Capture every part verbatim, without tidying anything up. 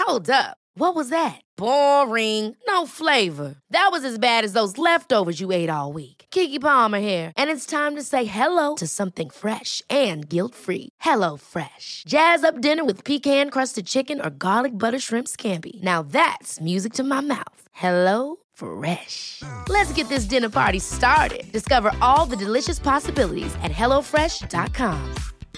Hold up. What was that? Boring. No flavor. That was as bad as those leftovers you ate all week. Keke Palmer here, and it's time to say hello to something fresh and guilt-free. Hello Fresh. Jazz up dinner with pecan-crusted chicken or garlic butter shrimp scampi. Now that's music to my mouth. Hello Fresh. Let's get this dinner party started. Discover all the delicious possibilities at hello fresh dot com.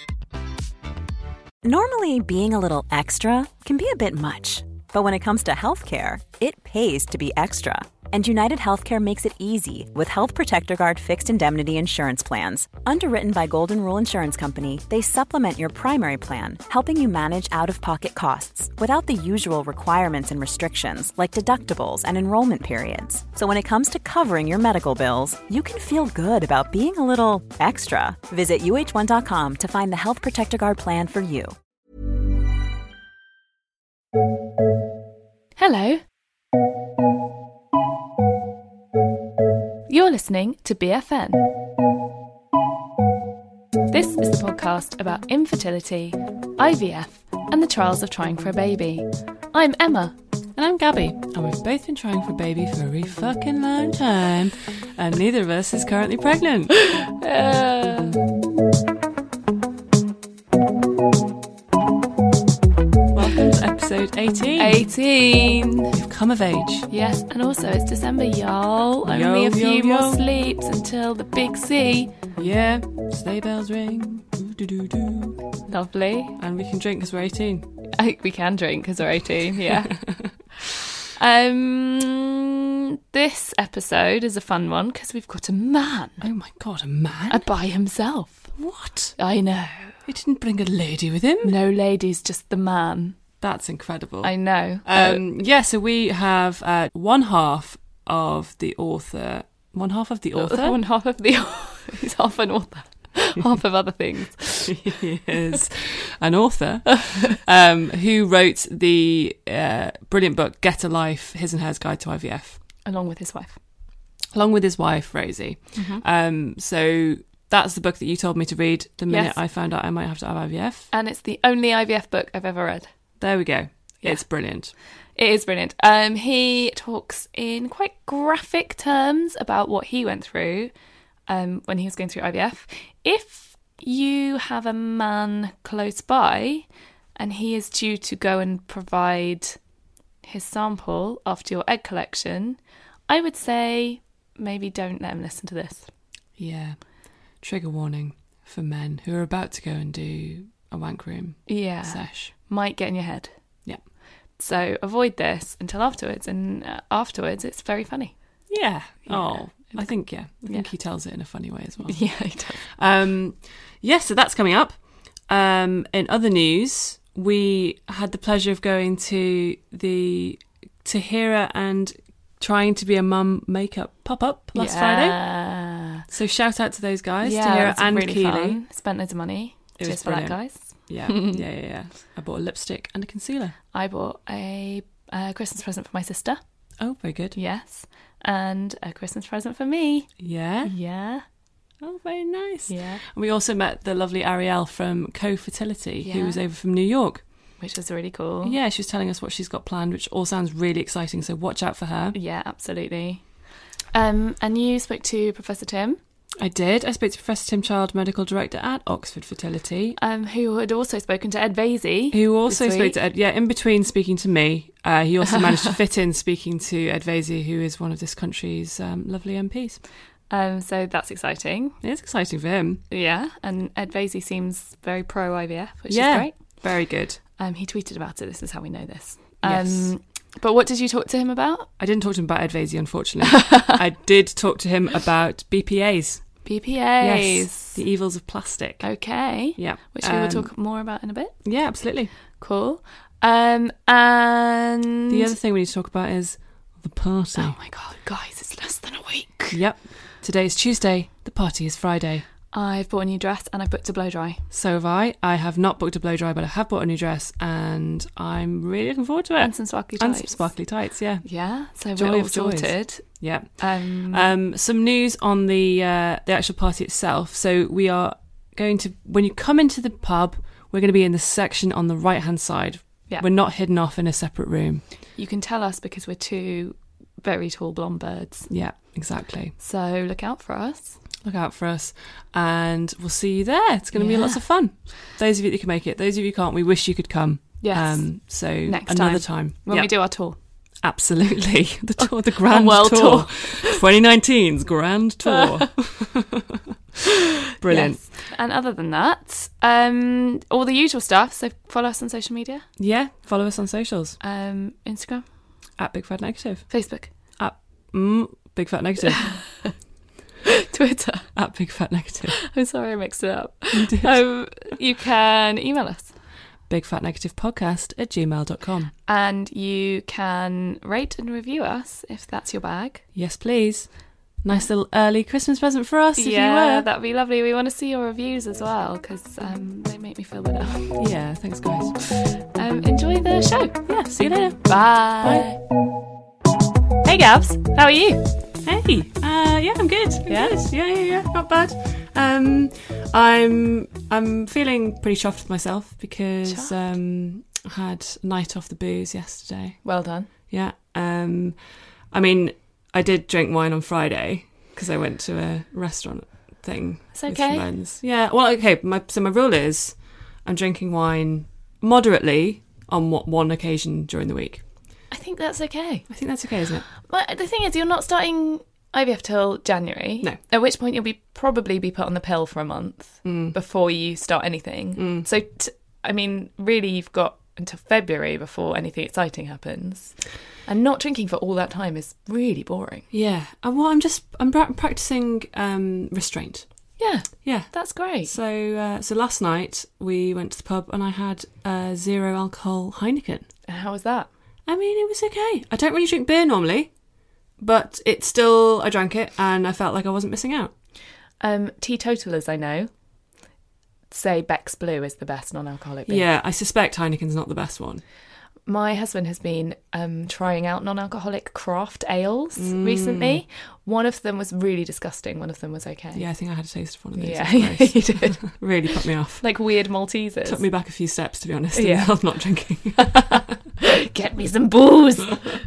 Normally, being a little extra can be a bit much. But when it comes to healthcare, it pays to be extra. And United Healthcare makes it easy with Health Protector Guard fixed indemnity insurance plans. Underwritten by Golden Rule Insurance Company, they supplement your primary plan, helping you manage out-of-pocket costs without the usual requirements and restrictions like deductibles and enrollment periods. So when it comes to covering your medical bills, you can feel good about being a little extra. Visit U H one dot com to find the Health Protector Guard plan for you. Hello. You're listening to B F N. This is the podcast about infertility, I V F, and the trials of trying for a baby. I'm Emma. And I'm Gabby. And we've both been trying for a baby for a really fucking long time. And neither of us is currently pregnant. uh... Episode eighteen. eighteen. You've come of age. Yes, and also it's December, y'all. Yo, Only a few yo, more yo. sleeps until the big C. Yeah, sleigh bells ring. Doo-doo-doo-doo. Lovely. And we can drink because we're eighteen. I think we can drink because we're eighteen, yeah. um, this episode is a fun one because we've got a man. Oh my god, a man? Uh, by himself. What? I know. He didn't bring a lady with him? No ladies, just the man. That's incredible. I know. Um, uh, yeah, so we have uh, one half of the author. One half of the author? One half of the author. He's half an author. Half of other things. He is an author um, who wrote the uh, brilliant book, Get a Life, His and Hers Guide to I V F. Along with his wife. Along with his wife, Rosie. Mm-hmm. Um, so that's the book that you told me to read the minute yes. I found out I might have to have I V F. And it's the only I V F book I've ever read. There we go. Yeah. It's brilliant. It is brilliant. Um, he talks in quite graphic terms about what he went through um, when he was going through I V F. If you have a man close by and he is due to go and provide his sample after your egg collection, I would say maybe don't let him listen to this. Yeah. Trigger warning for men who are about to go and do a wank room yeah. sesh. Might get in your head. Yeah. So avoid this until afterwards, and uh, afterwards it's very funny. Yeah. yeah. Oh, I think, yeah. I think yeah. he tells it in a funny way as well. Yeah, he does. Um, yeah, so that's coming up. Um, in other news, we had the pleasure of going to the Tahira and Trying to Be a Mum makeup pop-up last yeah. Friday. So shout out to those guys, yeah, Tahira it was and really Keely. Fun. Spent loads of money. It Cheers was for that, brilliant. guys. Yeah, yeah, yeah, yeah. I bought a lipstick and a concealer. I bought a, a Christmas present for my sister. Oh, very good. Yes. And a Christmas present for me. Yeah? Yeah. Oh, very nice. Yeah. And we also met the lovely Arielle from Co-Fertility, yeah. who was over from New York. Which was really cool. Yeah, she was telling us what she's got planned, which all sounds really exciting, so watch out for her. Yeah, absolutely. Um, and you spoke to Professor Tim. I did. I spoke to Professor Tim Child, Medical Director at Oxford Fertility. Um, who had also spoken to Ed Vasey. Who also this spoke week. to Ed, yeah, in between speaking to me. Uh, he also managed to fit in speaking to Ed Vasey, who is one of this country's um, lovely M Ps. Um, so that's exciting. It is exciting for him. Yeah, and Ed Vasey seems very pro-I V F, which yeah, is great. Very good. Um, he tweeted about it. This is how we know this. Yes. Um, but what did you talk to him about? I didn't talk to him about Ed Vasey, unfortunately. I did talk to him about B P As. B P As. Yes, the evils of plastic. Okay. Yeah. Which we um, will talk more about in a bit. Yeah, absolutely. Cool. Um, and... The other thing we need to talk about is the party. Oh my God, guys, it's less than a week. Yep. Today is Tuesday. The party is Friday. I've bought a new dress and I've booked a blow dry. So have I. I have not booked a blow dry, but I have bought a new dress and I'm really looking forward to it. And some sparkly tights. And some sparkly tights, yeah. Yeah, so Joy we're all of joys. sorted. Yeah. Um, Um, some news on the uh, the actual party itself. So we are going to, when you come into the pub, we're going to be in the section on the right-hand side, Yeah. We're not hidden off in a separate room. You can tell us because we're two very tall blonde birds. Yeah, exactly. So look out for us. Look out for us. And we'll see you there. It's going to Yeah. be lots of fun. Those of you that can make it. Those of you who can't, we wish you could come. Yes. Um, so Next another time. time. When Yeah. we do our tour. Absolutely. The tour, the grand world tour. tour. twenty nineteen's grand tour. Brilliant. Yes. And other than that, um, all the usual stuff. So follow us on social media. Yeah. Follow us on socials. Um, Instagram, At Big Fat Negative. Facebook, At mm, Big Fat Negative. Twitter. At Big Fat Negative. I'm sorry I mixed it up. You did. Um, you can email us. Big Fat Negative Podcast at gmail dot com. And you can rate and review us if that's your bag. Yes, please. Nice little early Christmas present for us, if yeah, you were. that'd be lovely. We want to see your reviews as well because um, they make me feel better. Yeah, thanks, guys. Um, enjoy the show. Yeah, see you later. Bye. Hey, Gabs. How are you? Hey, uh, yeah, I'm good. I'm Yeah? good. Yeah, yeah, yeah, not bad. Um, I'm I'm feeling pretty chuffed with myself because Chuffed? um, I had a night off the booze yesterday. Well done. Yeah. Um, I mean, I did drink wine on Friday because I went to a restaurant thing It's with okay. friends. Yeah. Well, okay. My so my rule is I'm drinking wine moderately on what, one occasion during the week. I think that's okay. I think that's okay, isn't it? But the thing is, you're not starting I V F till January. No. At which point you'll be probably be put on the pill for a month Mm. before you start anything. So, t- I mean, really, you've got until February before anything exciting happens. And not drinking for all that time is really boring. Yeah. Uh, well, I'm just I'm pra- practicing um, restraint. Yeah, Yeah. that's great. So uh, so last night we went to the pub and I had a zero alcohol Heineken. How was that? I mean, it was okay. I don't really drink beer normally, but it's still I drank it and I felt like I wasn't missing out. Um, teetotalers, I know, say Beck's Blue is the best non-alcoholic beer. Yeah, I suspect Heineken's not the best one. My husband has been um, trying out non-alcoholic craft ales recently. One of them was really disgusting. One of them was okay. Yeah, I think I had a taste of one of those. Yeah, It was you gross. did. Really put me off. Like weird Maltesers. Took me back a few steps, to be honest, Yeah. of not drinking. Get me some booze.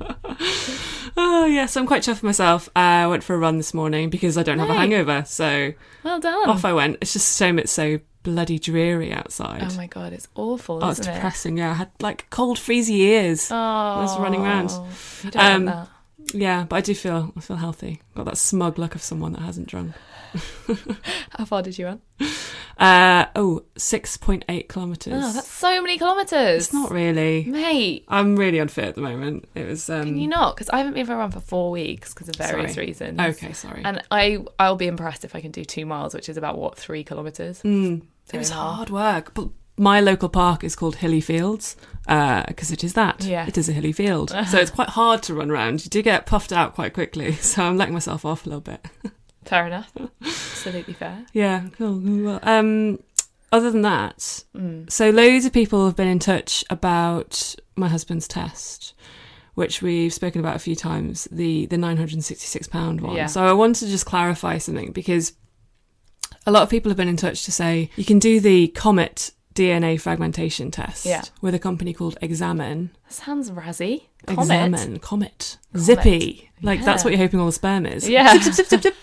Oh, yeah, so I'm quite chuffed with myself. Uh, I went for a run this morning because I don't have a Right. hangover, so Well done. off I went. It's just a shame it's so bloody dreary outside. Oh my god, it's awful, Oh, it's isn't it? depressing. Yeah, I had like cold, freezy ears. Oh, I was running around. You don't Um, want Yeah, but I do feel I feel healthy. Got that smug look of someone that hasn't drunk. that. How far did you run? Uh, oh, six point eight kilometres. Oh, that's so many kilometres. It's not really. Mate, I'm really unfit at the moment. It was. Um, can you not? Because I haven't been for a run for four weeks because of various Sorry. reasons. Okay, sorry. And I, I'll be impressed if I can do two miles, which is about, what, three kilometres? Mm, Three it was and a half. hard work. But my local park is called Hilly Fields because it is that. Yeah. It is a hilly field. So it's quite hard to run around. You do get puffed out quite quickly. So I'm letting myself off a little bit. Fair enough. Absolutely fair. Yeah, cool. Well, um, other than that, Mm. so loads of people have been in touch about my husband's test, which we've spoken about a few times, the, the nine hundred sixty-six pound one. Yeah. So I wanted to just clarify something because a lot of people have been in touch to say you can do the COMET D N A fragmentation test Yeah. with a company called Examine. That sounds razzy. Comet. Examine, Comet, Zippy. Like Yeah. that's what you're hoping all the sperm is. Yeah. Zip, zip, zip, zip, zip.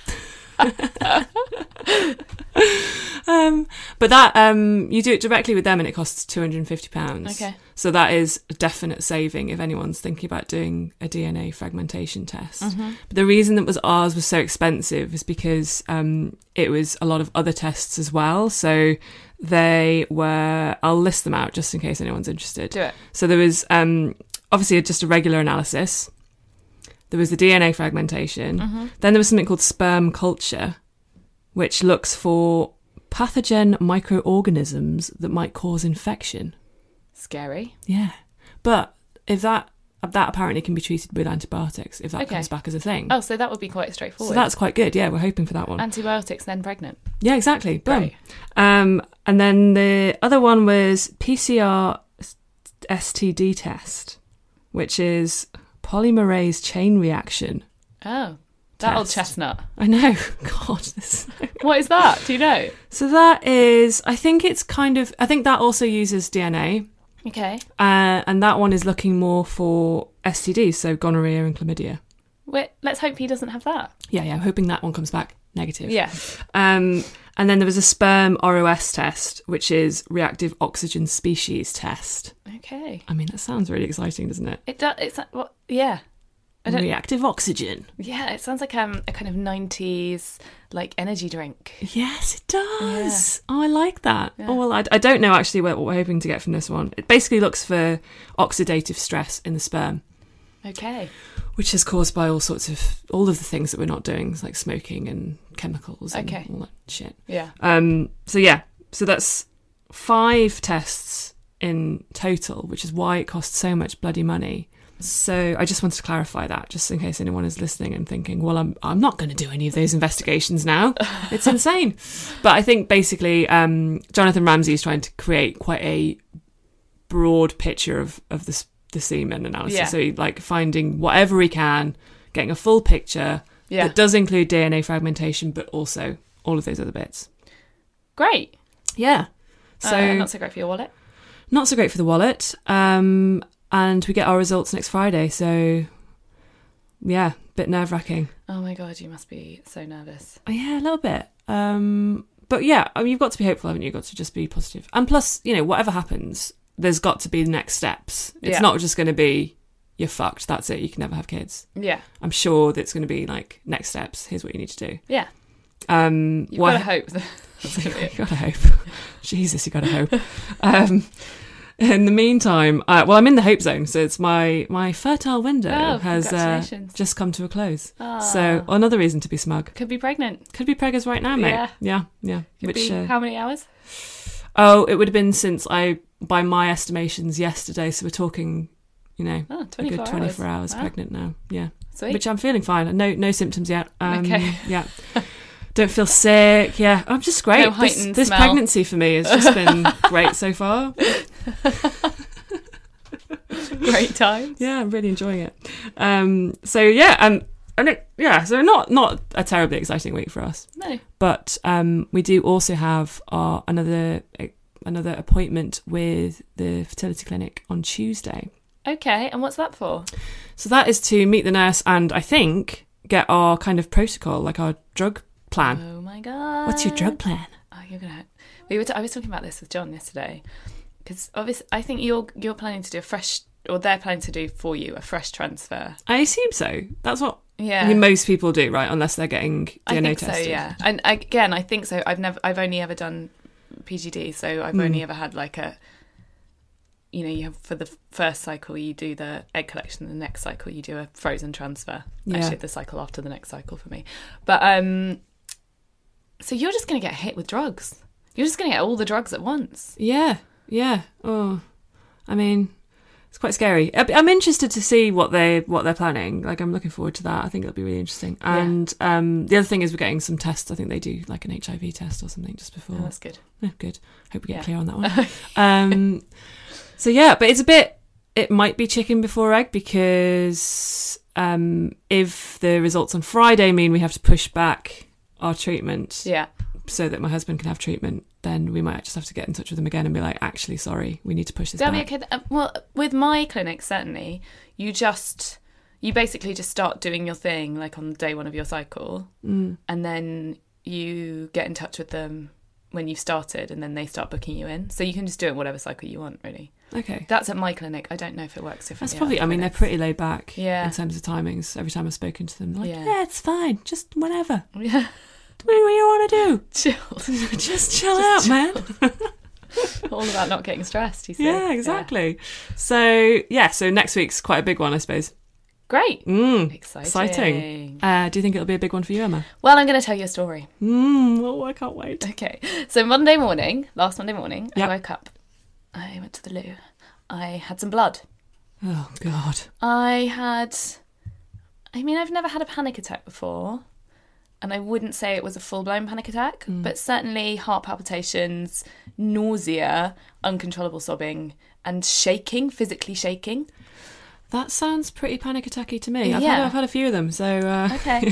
um, but that um, you do it directly with them and it costs two hundred fifty pounds. Okay. So that is a definite saving if anyone's thinking about doing a D N A fragmentation test. Mm-hmm. But the reason that was ours was so expensive is because um, it was a lot of other tests as well. So they were, I'll list them out just in case anyone's interested. Do it. So there was um, obviously just a regular analysis. There was the D N A fragmentation. Mm-hmm. Then there was something called sperm culture, which looks for pathogen microorganisms that might cause infection. Scary. Yeah. But if that that apparently can be treated with antibiotics if that Okay. comes back as a thing. Oh, so that would be quite straightforward. So that's quite good. Yeah, we're hoping for that one. Antibiotics, then pregnant. Yeah, exactly. Boom. Great. Um, and then the other one was P C R S T D test, which is polymerase chain reaction. Oh, that old Test. chestnut. I know. God, this. What is that? Do you know? So that is, I think it's kind of, I think that also uses D N A. Okay. Uh, and that one is looking more for S T Ds, so gonorrhea and chlamydia. Wait, let's hope he doesn't have that. Yeah, yeah, I'm hoping that one comes back negative. Yeah. Um, and then there was a sperm R O S test, which is reactive oxygen species test. Okay. I mean, that sounds really exciting, doesn't it? It does. It's like, what? Yeah. I don't, Reactive oxygen. yeah, it sounds like um, a kind of nineties like energy drink. Yes, it does. Yeah. Oh, I like that. Yeah. Oh, well, I, I don't know actually what, what we're hoping to get from this one. It basically looks for oxidative stress in the sperm. Okay. Which is caused by all sorts of, all of the things that we're not doing, like smoking and chemicals and Okay. all that shit. Yeah. Um. So yeah, so that's five tests in total, which is why it costs so much bloody money. So I just wanted to clarify that, just in case anyone is listening and thinking, well, I'm I'm not going to do any of those investigations now. It's insane. But I think basically um, Jonathan Ramsey is trying to create quite a broad picture of, of the, the semen analysis. Yeah. So like finding whatever he can, getting a full picture Yeah. that does include D N A fragmentation, but also all of those other bits. Great. Yeah. So uh, not so great for your wallet. not so great for the wallet. Um, and we get our results next Friday. So yeah, bit nerve wracking. Oh my God, you must be so nervous. Oh, yeah, a little bit. Um, but yeah, I mean, you've got to be hopeful, haven't you? You've got to just be positive. And plus, you know, whatever happens, there's got to be the next steps. It's Yeah. not just going to be, you're fucked, that's it, you can never have kids. Yeah. I'm sure that it's going to be like, next steps, here's what you need to do. Yeah. Um, You've what- got to hope. that- That's gonna be you it. gotta hope. Jesus, you gotta hope. Um, in the meantime, uh, well, I'm in the hope zone, so it's my my fertile window Oh, has uh, congratulations. just come to a close. Ah. So another reason to be smug. Could be pregnant. Could be preggers right now, mate. Yeah. yeah, yeah. Could Which be uh, how many hours? oh, it would have been since I, by my estimations, yesterday. So we're talking, you know, Oh, a twenty-four good twenty-four hours, Wow. pregnant now. Yeah, Sweet. which I'm feeling fine. No, no symptoms yet. Um, Okay. Yeah. Don't feel sick. Yeah, I'm just great. No this heightened this smell. pregnancy for me has just been great so far. Great times. Yeah, I'm really enjoying it. Um, so yeah, and and it, yeah, so not not a terribly exciting week for us, No. but um, we do also have our another another appointment with the fertility clinic on Tuesday. Okay, and what's that for? So that is to meet the nurse and I think get our kind of protocol, like our drug plan. Oh my God. What's your drug plan? Oh, you're gonna. We were. T- I was talking about this with John yesterday because obviously I think you're you're planning to do a fresh, or they're planning to do for you a fresh transfer. I assume so. That's what Yeah. I mean, most people do, right? Unless they're getting D N A I think tested. so. Yeah. And again, I think so. I've never. I've only ever done P G D, so I've Mm. only ever had like a. You know, you have for the first cycle you do the egg collection, the next cycle you do a frozen transfer. Yeah. Actually, the cycle after the next cycle for me. But um, so you're just going to get hit with drugs. You're just going to get all the drugs at once. Yeah, yeah. Oh, I mean, it's quite scary. I- I'm interested to see what they what they're planning. Like, I'm looking forward to that. I think it'll be really interesting. And um, the other thing is we're getting some tests. I think they do like an H I V test or something just before. Oh, that's good. Yeah, good. Hope we get Yeah. clear on that one. um, so yeah, but it's a bit. It might be chicken before egg because um, if the results on Friday mean we have to push back our treatment Yeah. so that my husband can have treatment, then we might just have to get in touch with them again and be like, actually, sorry, we need to push this That'll back. be okay. Uh, Well, with my clinic, certainly, you just, you basically just start doing your thing like on day one of your cycle, Mm. and then you get in touch with them when you've started, and then they start booking you in. So you can just do it whatever cycle you want, really. Okay. That's at my clinic. I don't know if it works differently. That's at probably, other I mean, they're clinics. pretty laid back Yeah. in terms of timings. Every time I've spoken to them, they're like, Yeah. yeah, it's fine. Just whatever. Yeah. Do what you want to Chilled. do. Just chill Just out, man. All about not getting stressed, you see. Yeah, exactly. So, yeah, so next week's quite a big one, I suppose. Great. Mm, Exciting. exciting. Uh, do you think it'll be a big one for you, Emma? Well, I'm going to tell you a story. Mm, oh, I can't wait. Okay. So Monday morning, last Monday morning, Yep. I woke up. I went to the loo. I had some blood. Oh, God. I had, I mean, I've never had a panic attack before, and I wouldn't say it was a full-blown panic attack, but certainly heart palpitations, nausea, uncontrollable sobbing, and shaking, physically shaking. That sounds pretty panic attacky to me. I've, Yeah. had, I've had a few of them, so... Uh, Okay.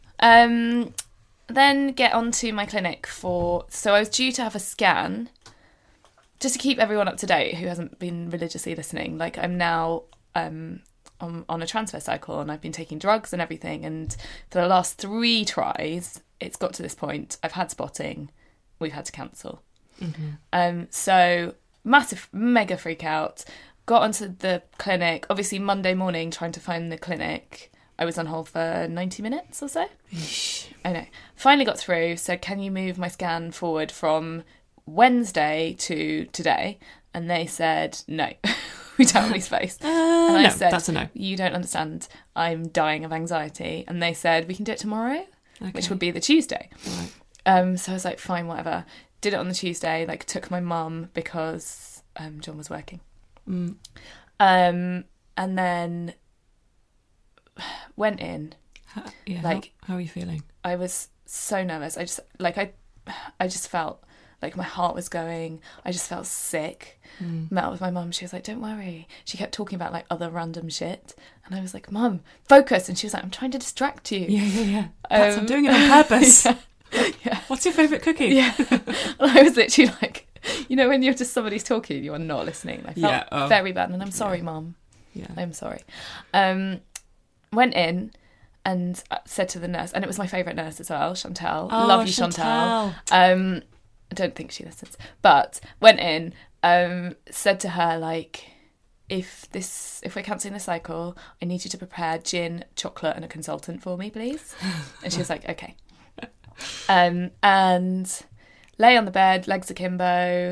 um, then get onto my clinic for, so I was due to have a scan just to keep everyone up to date who hasn't been religiously listening, like I'm now um, on, on a transfer cycle and I've been taking drugs and everything. And for the last three tries, it's got to this point. I've had spotting. We've had to cancel. Mm-hmm. Um, so massive, mega freak out. Got onto the clinic. Obviously, Monday morning, trying to find the clinic. I was on hold for ninety minutes or so. I know. Finally got through. So can you move my scan forward from Wednesday to today? And they said, no, we don't have any space. Uh, and I no, said, that's a no. You don't understand. I'm dying of anxiety. And they said, we can do it tomorrow, Okay. which would be the Tuesday. Right. Um, so I was like, fine, whatever. Did it on the Tuesday, like took my mum because um, John was working. Mm. Um, and then went in. How, yeah, like, how, how are you feeling? I was so nervous. I just, like, I, I just felt like my heart was going. I just felt sick. Mm. Met up with my mum. She was like, don't worry. She kept talking about like other random shit. And I was like, Mum, focus. And she was like, I'm trying to distract you. Yeah, yeah, yeah. That's, Um, I'm doing it on purpose. yeah. Yeah. What's your favourite cookie? Yeah. And I was literally like, you know, when you're just somebody's talking, you are not listening. I felt Yeah, oh. very bad. And I'm sorry, Yeah. Mum. Yeah. I'm sorry. Um, went in and said to the nurse, and it was my favourite nurse as well, Chantal. Oh, Love you, Chantal. Chantal. Um, I don't think she listens. But went in, um, said to her, like, if this, if we're cancelling the cycle, I need you to prepare gin, chocolate, and a consultant for me, please. And she was like, okay. Um, and lay on the bed, legs akimbo,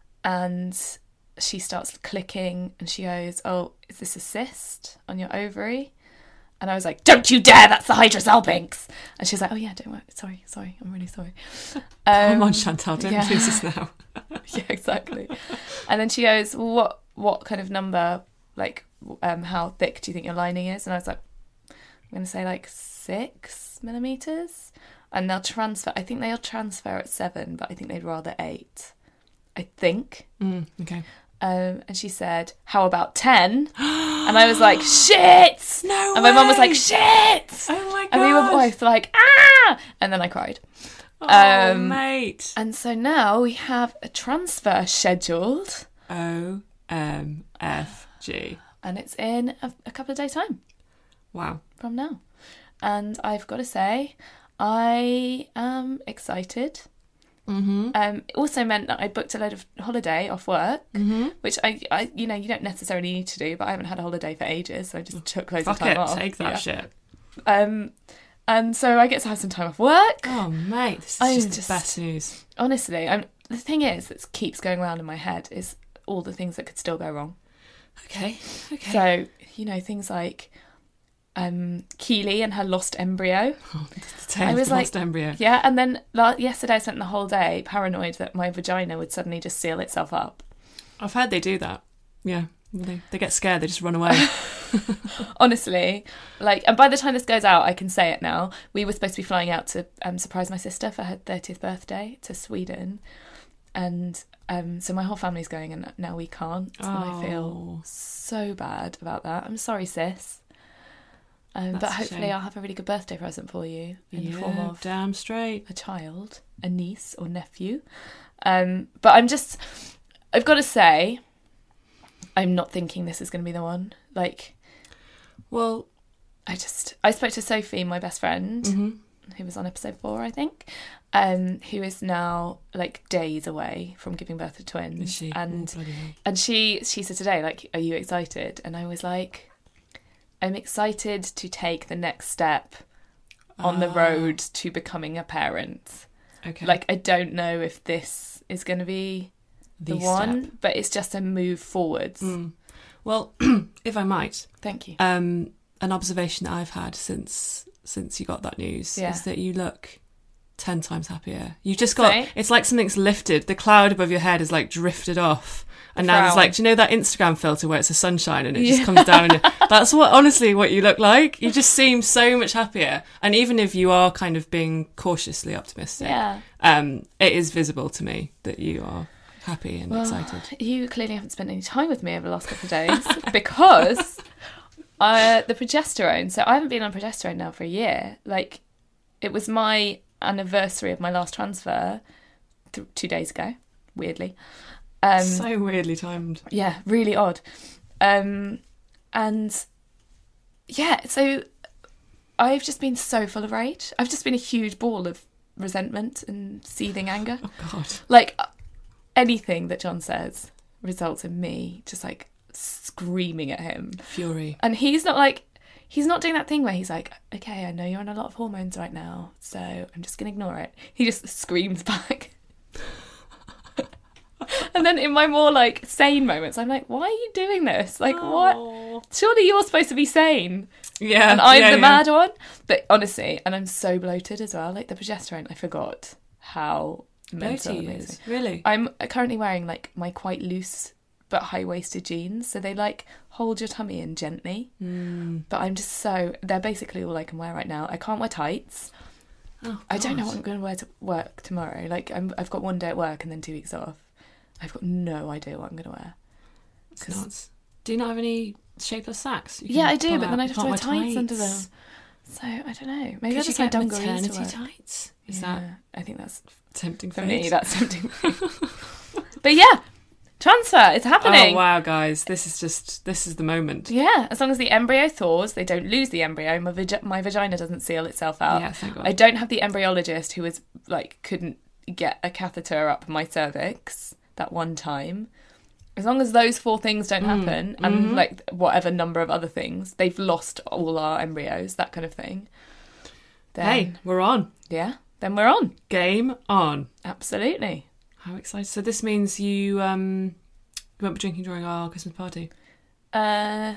and she starts clicking, and she goes, "Oh, is this a cyst on your ovary?" And I was like, "Don't you dare! That's the hydrosalpinx." And she's like, "Oh yeah, don't worry. Sorry, sorry. I'm really sorry." Um, Come on, Chantal, don't yeah. lose this now. Yeah, exactly. And then she goes, well, "What what kind of number? Like, um, how thick do you think your lining is?" And I was like, "I'm going to say like six millimeters." And they'll transfer. I think they'll transfer at seven, but I think they'd rather eight. I think. Mm, okay. Um, and she said, "How about ten?" And I was like, "Shit!" No And my mum was way! like, "Shit!" Oh my god. And we were both like, "Ah!" And then I cried. Oh, um, mate. And so now we have a transfer scheduled. O M F G. And it's in a, a couple of days' time Wow. from now. And I've got to say, I am excited. Mm-hmm. Um, it also meant that I booked a load of holiday off work, Mm-hmm. which I, I, you know, you don't necessarily need to do, but I haven't had a holiday for ages, so I just took loads Fuck of time it, off. take that Yeah. shit. Um, and so I get to have some time off work. Oh, mate, this is I'm just, just- the best news. Honestly, I'm, the thing is that keeps going around in my head is all the things that could still go wrong. Okay, okay. So, you know, things like um, Keely and her lost embryo. Oh, the tail I of was the like, lost embryo. Yeah, and then la- yesterday I spent the whole day paranoid that my vagina would suddenly just seal itself up. I've heard they do that. Yeah, they, they get scared, they just run away. Honestly, like, and by the time this goes out, I can say it now. We were supposed to be flying out to um, surprise my sister for her thirtieth birthday to Sweden. And um, so my whole family's going and now we can't. And I feel Oh. so bad about that. I'm sorry, sis. Um, but That's a hopefully shame. I'll have a really good birthday present for you in the form Yeah, of damn straight. a child, a niece or nephew. Um, but I'm just, I've got to say, I'm not thinking this is going to be the one. Like, Well, I just, I spoke to Sophie, my best friend, mm-hmm. who was on episode four, I think, um, who is now like days away from giving birth to twins. Is she? And Oh, bloody hell. and she she said today, like, are you excited? And I was like, I'm excited to take the next step on the Ah. road to becoming a parent. Okay. Like, I don't know if this is going to be the, The one, step. but it's just a move forwards. Mm. Well, if I might, Thank you. um, an observation that I've had since since you got that news Yeah. is that you look ten times happier. You've just got, Right. it's like something's lifted. The cloud above your head is like drifted off. And now there's Frown. like, do you know that Instagram filter where it's a sunshine and it Yeah. just comes down? And that's what, honestly, what you look like. You just seem so much happier. And even if you are kind of being cautiously optimistic, Yeah. um, it is visible to me that you are happy and Well, excited. you clearly haven't spent any time with me over the last couple of days because uh, the progesterone. So I haven't been on progesterone now for a year. Like, it was my anniversary of my last transfer th- two days ago, weirdly. Um, so weirdly timed. Yeah, really odd. Um, and yeah, so I've just been so full of rage. I've just been a huge ball of resentment and seething anger. Oh, God. Like, anything that John says results in me just, like, screaming at him. Fury. And he's not, like, he's not doing that thing where he's like, okay, I know you're on a lot of hormones right now, so I'm just going to ignore it. He just screams back. And then in my more, like, sane moments, I'm like, why are you doing this? Like, Aww. what? Surely you're supposed to be sane. Yeah. And I'm yeah, the yeah. mad one. But honestly, and I'm so bloated as well, like the progesterone, I forgot how mental Bloaty it makes is. me. Really? I'm currently wearing, like, my quite loose but high-waisted jeans, so they, like, hold your tummy in gently. Mm. But I'm just so... They're basically all I can wear right now. I can't wear tights. Oh, I don't know God. what I'm going to wear to work tomorrow. Like, I'm, I've got one day at work and then two weeks off. I've got no idea what I'm going to wear. It's nuts. Do you not have any shapeless sacks? You Yeah, can I do, pull but out? then I'd You have to wear can't tights under them. So, I don't know. Maybe Could I'll you just wear get dungarees to maternity work. tights? Is Yeah, that I think that's... tempting For fate? me, that's tempting fate. But yeah, transfer, it's happening. Oh, wow, guys. This is just... This is the moment. Yeah, as long as the embryo thaws, they don't lose the embryo. My, vag- my vagina doesn't seal itself out. Yeah, thank God. I don't have the embryologist who was like couldn't get a catheter up my cervix that one time. As long as those four things don't happen, Mm. and Mm-hmm. like whatever number of other things, they've lost all our embryos, that kind of thing. Then, Hey, we're on. yeah, then we're on. Game on. Absolutely. How excited. So this means you um you won't be drinking during our Christmas party? Uh,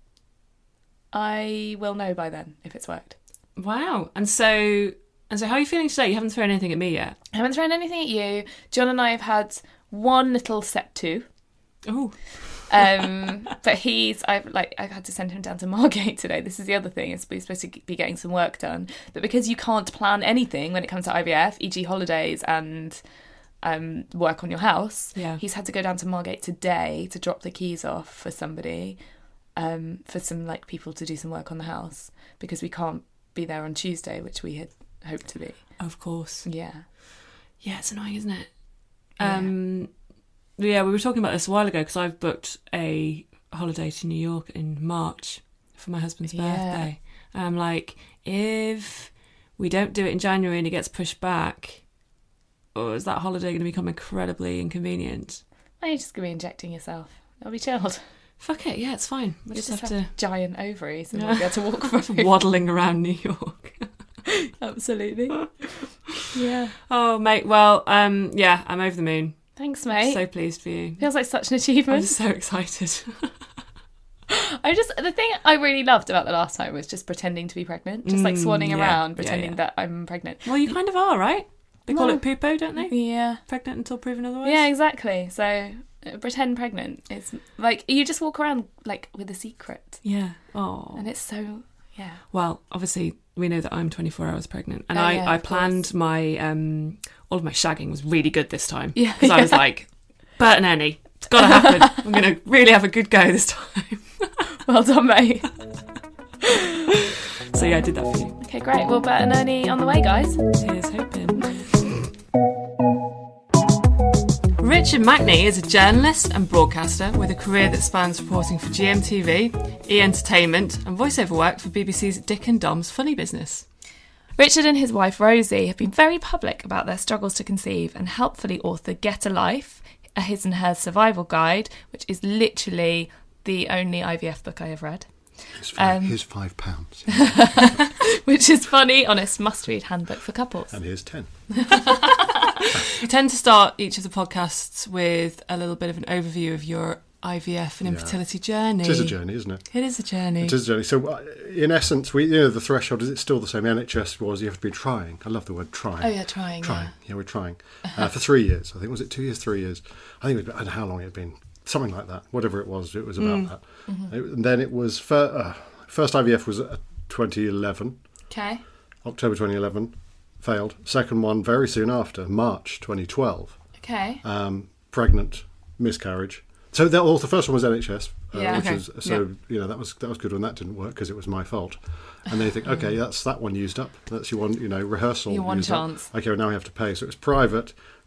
I will know by then if it's worked. Wow. And so... And so how are you feeling today? You haven't thrown anything at me yet. I haven't thrown anything at you. John and I have had one little septu. Oh. Um, but he's, I've like, I've had to send him down to Margate today. This is the other thing, is we're supposed to be getting some work done. But because you can't plan anything when it comes to I V F, for example holidays and um, work on your house, Yeah. he's had to go down to Margate today to drop the keys off for somebody, um, for some like people to do some work on the house, because we can't be there on Tuesday, which we had hoped to be. Of course. Yeah. Yeah, it's annoying, isn't it? Yeah. Um, yeah, we were talking about this a while ago because I've booked a holiday to New York in March for my husband's Yeah. birthday. And I'm like, if we don't do it in January and it gets pushed back, or is that holiday going to become incredibly inconvenient? Well, you're just going to be injecting yourself. It'll be chilled. Fuck it, yeah, it's fine. We You just, just have, have giant ovaries and we'll be able to walk to through. waddling around New York. Absolutely. Yeah. Oh, mate, well, um, yeah, I'm over the moon. Thanks, mate. So pleased for you. Feels like such an I'm achievement. so excited. I just the thing I really loved about the last time was just pretending to be pregnant, just like Mm, swanning yeah, around, yeah, pretending yeah. that I'm pregnant. Well, you kind of are, right? They call Well, it poopo, don't they? Yeah. Pregnant until proven otherwise? Yeah, exactly. So uh, pretend pregnant. It's like you just walk around like with a secret, Yeah. Oh. and it's so yeah. Well, obviously, we know that I'm twenty-four hours pregnant, and Oh, I, yeah, I of planned course. my um all of my shagging was really good this time. Yeah, because I was yeah. like, Bert and Ernie, it's got to happen. I'm going to really have a good go this time. Well done, mate. So yeah, I did that for you. Okay, great. Well, Bert and Ernie on the way, guys. Here's hoping. Richard Mackney is a journalist and broadcaster with a career that spans reporting for G M T V, E! Entertainment and voiceover work for B B C's Dick and Dom's Funny Business. Richard and his wife Rosie have been very public about their struggles to conceive and helpfully author Get a Life, a his and her survival guide, which is literally the only I V F book I have read. Here's five, Um, here's five pounds. Which is funny, honest, must-read handbook for couples. And here's ten. We tend to start each of the podcasts with a little bit of an overview of your I V F and Yeah. infertility journey. It is a journey, isn't it? It is a journey. It is a journey. So, uh, in essence, we you know the threshold is it's still the same. N H S was you have to be trying. I love the word trying. Oh, yeah, trying, Trying. Yeah, we're trying uh, for three years. I think was it two years, three years. I think it was, I don't know how long it had been. Something like that. Whatever it was, it was about that. Mm-hmm. It, and then it was fir- uh, first I V F was uh, twenty eleven, Okay. October twenty eleven, failed. Second one very soon after, March twenty twelve. Okay. Um, pregnant, miscarriage. So that, well, the first one was N H S, uh, Yeah. which Okay. is so you know that was that was good when that didn't work because it was my fault. And then you think, okay, that's that one used up. That's your one, you know, rehearsal. Your one used up. chance. Okay, well, now we have to pay. So it was private,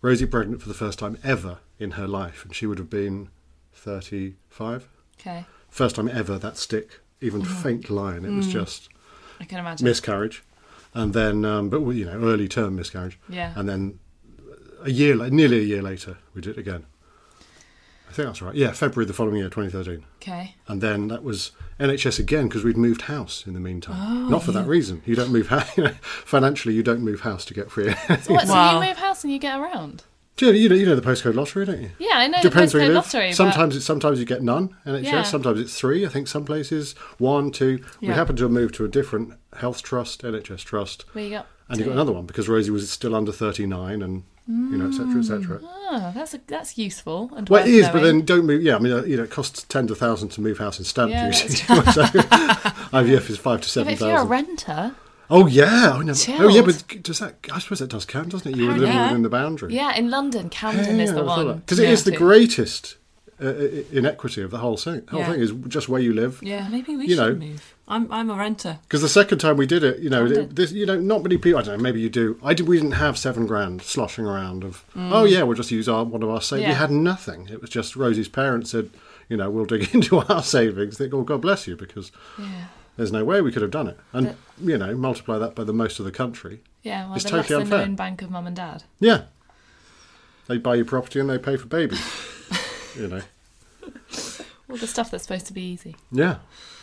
Rosie pregnant for the first time ever in her life, and she would have been thirty-five. Okay. First time ever that stick even Mm-hmm. faint line. It Mm. was just I can imagine. miscarriage, and then um, but you know early term miscarriage. Yeah. And then a year, la- nearly a year later, we did it again. I think that's right. Yeah, February the following year, twenty thirteen. Okay. And then that was N H S again because we'd moved house in the meantime. Oh, Not for that reason. You don't move house. You know, financially, you don't move house to get free. So what, so Wow. you move house and you get around? Do you know, you know, you know the postcode lottery, don't you? Yeah, I know Depends the where postcode you live. lottery. but- Sometimes it's sometimes you get none N H S. Yeah. Sometimes it's three. I think some places one, two. We Yeah. happened to have moved to a different health trust, N H S trust, Where you got and you got two. another one because Rosie was still under thirty-nine, and you know, et cetera, et cetera. Oh, that's a, that's useful. And Well, it worth is, but knowing. then don't move. Yeah, I mean, uh, you know, it costs tens of thousands to move house in stamp Yeah, duty. that's so I V F is five to Yeah, seven but if you're a thousand. renter, Oh yeah, oh, no. oh yeah, Chilled. but does that? I suppose that does count, doesn't it? You were living Yeah. within the boundary. yeah, in London, Camden is the one. Because it Yeah, is the too. greatest uh, inequity of the whole thing. The whole Yeah. thing is just where you live. Yeah. Maybe we You should know. move. I'm I'm a renter. Because the second time we did it, you know, Camden. it, this, you know, not many people. I don't know. Maybe you do. I did. We didn't have seven grand sloshing around. Of Mm. oh yeah, we'll just use our one of our savings. Yeah. We had nothing. It was just Rosie's parents said, you know, we'll dig into our savings. They go, oh, God bless you, because Yeah. there's no way we could have done it. And But- you know, multiply that by the most of the country. Yeah, well, It's the totally lesser unfair. known bank of mum and dad. Yeah, they buy you property and they pay for babies. you know. All the stuff that's supposed to be easy. Yeah.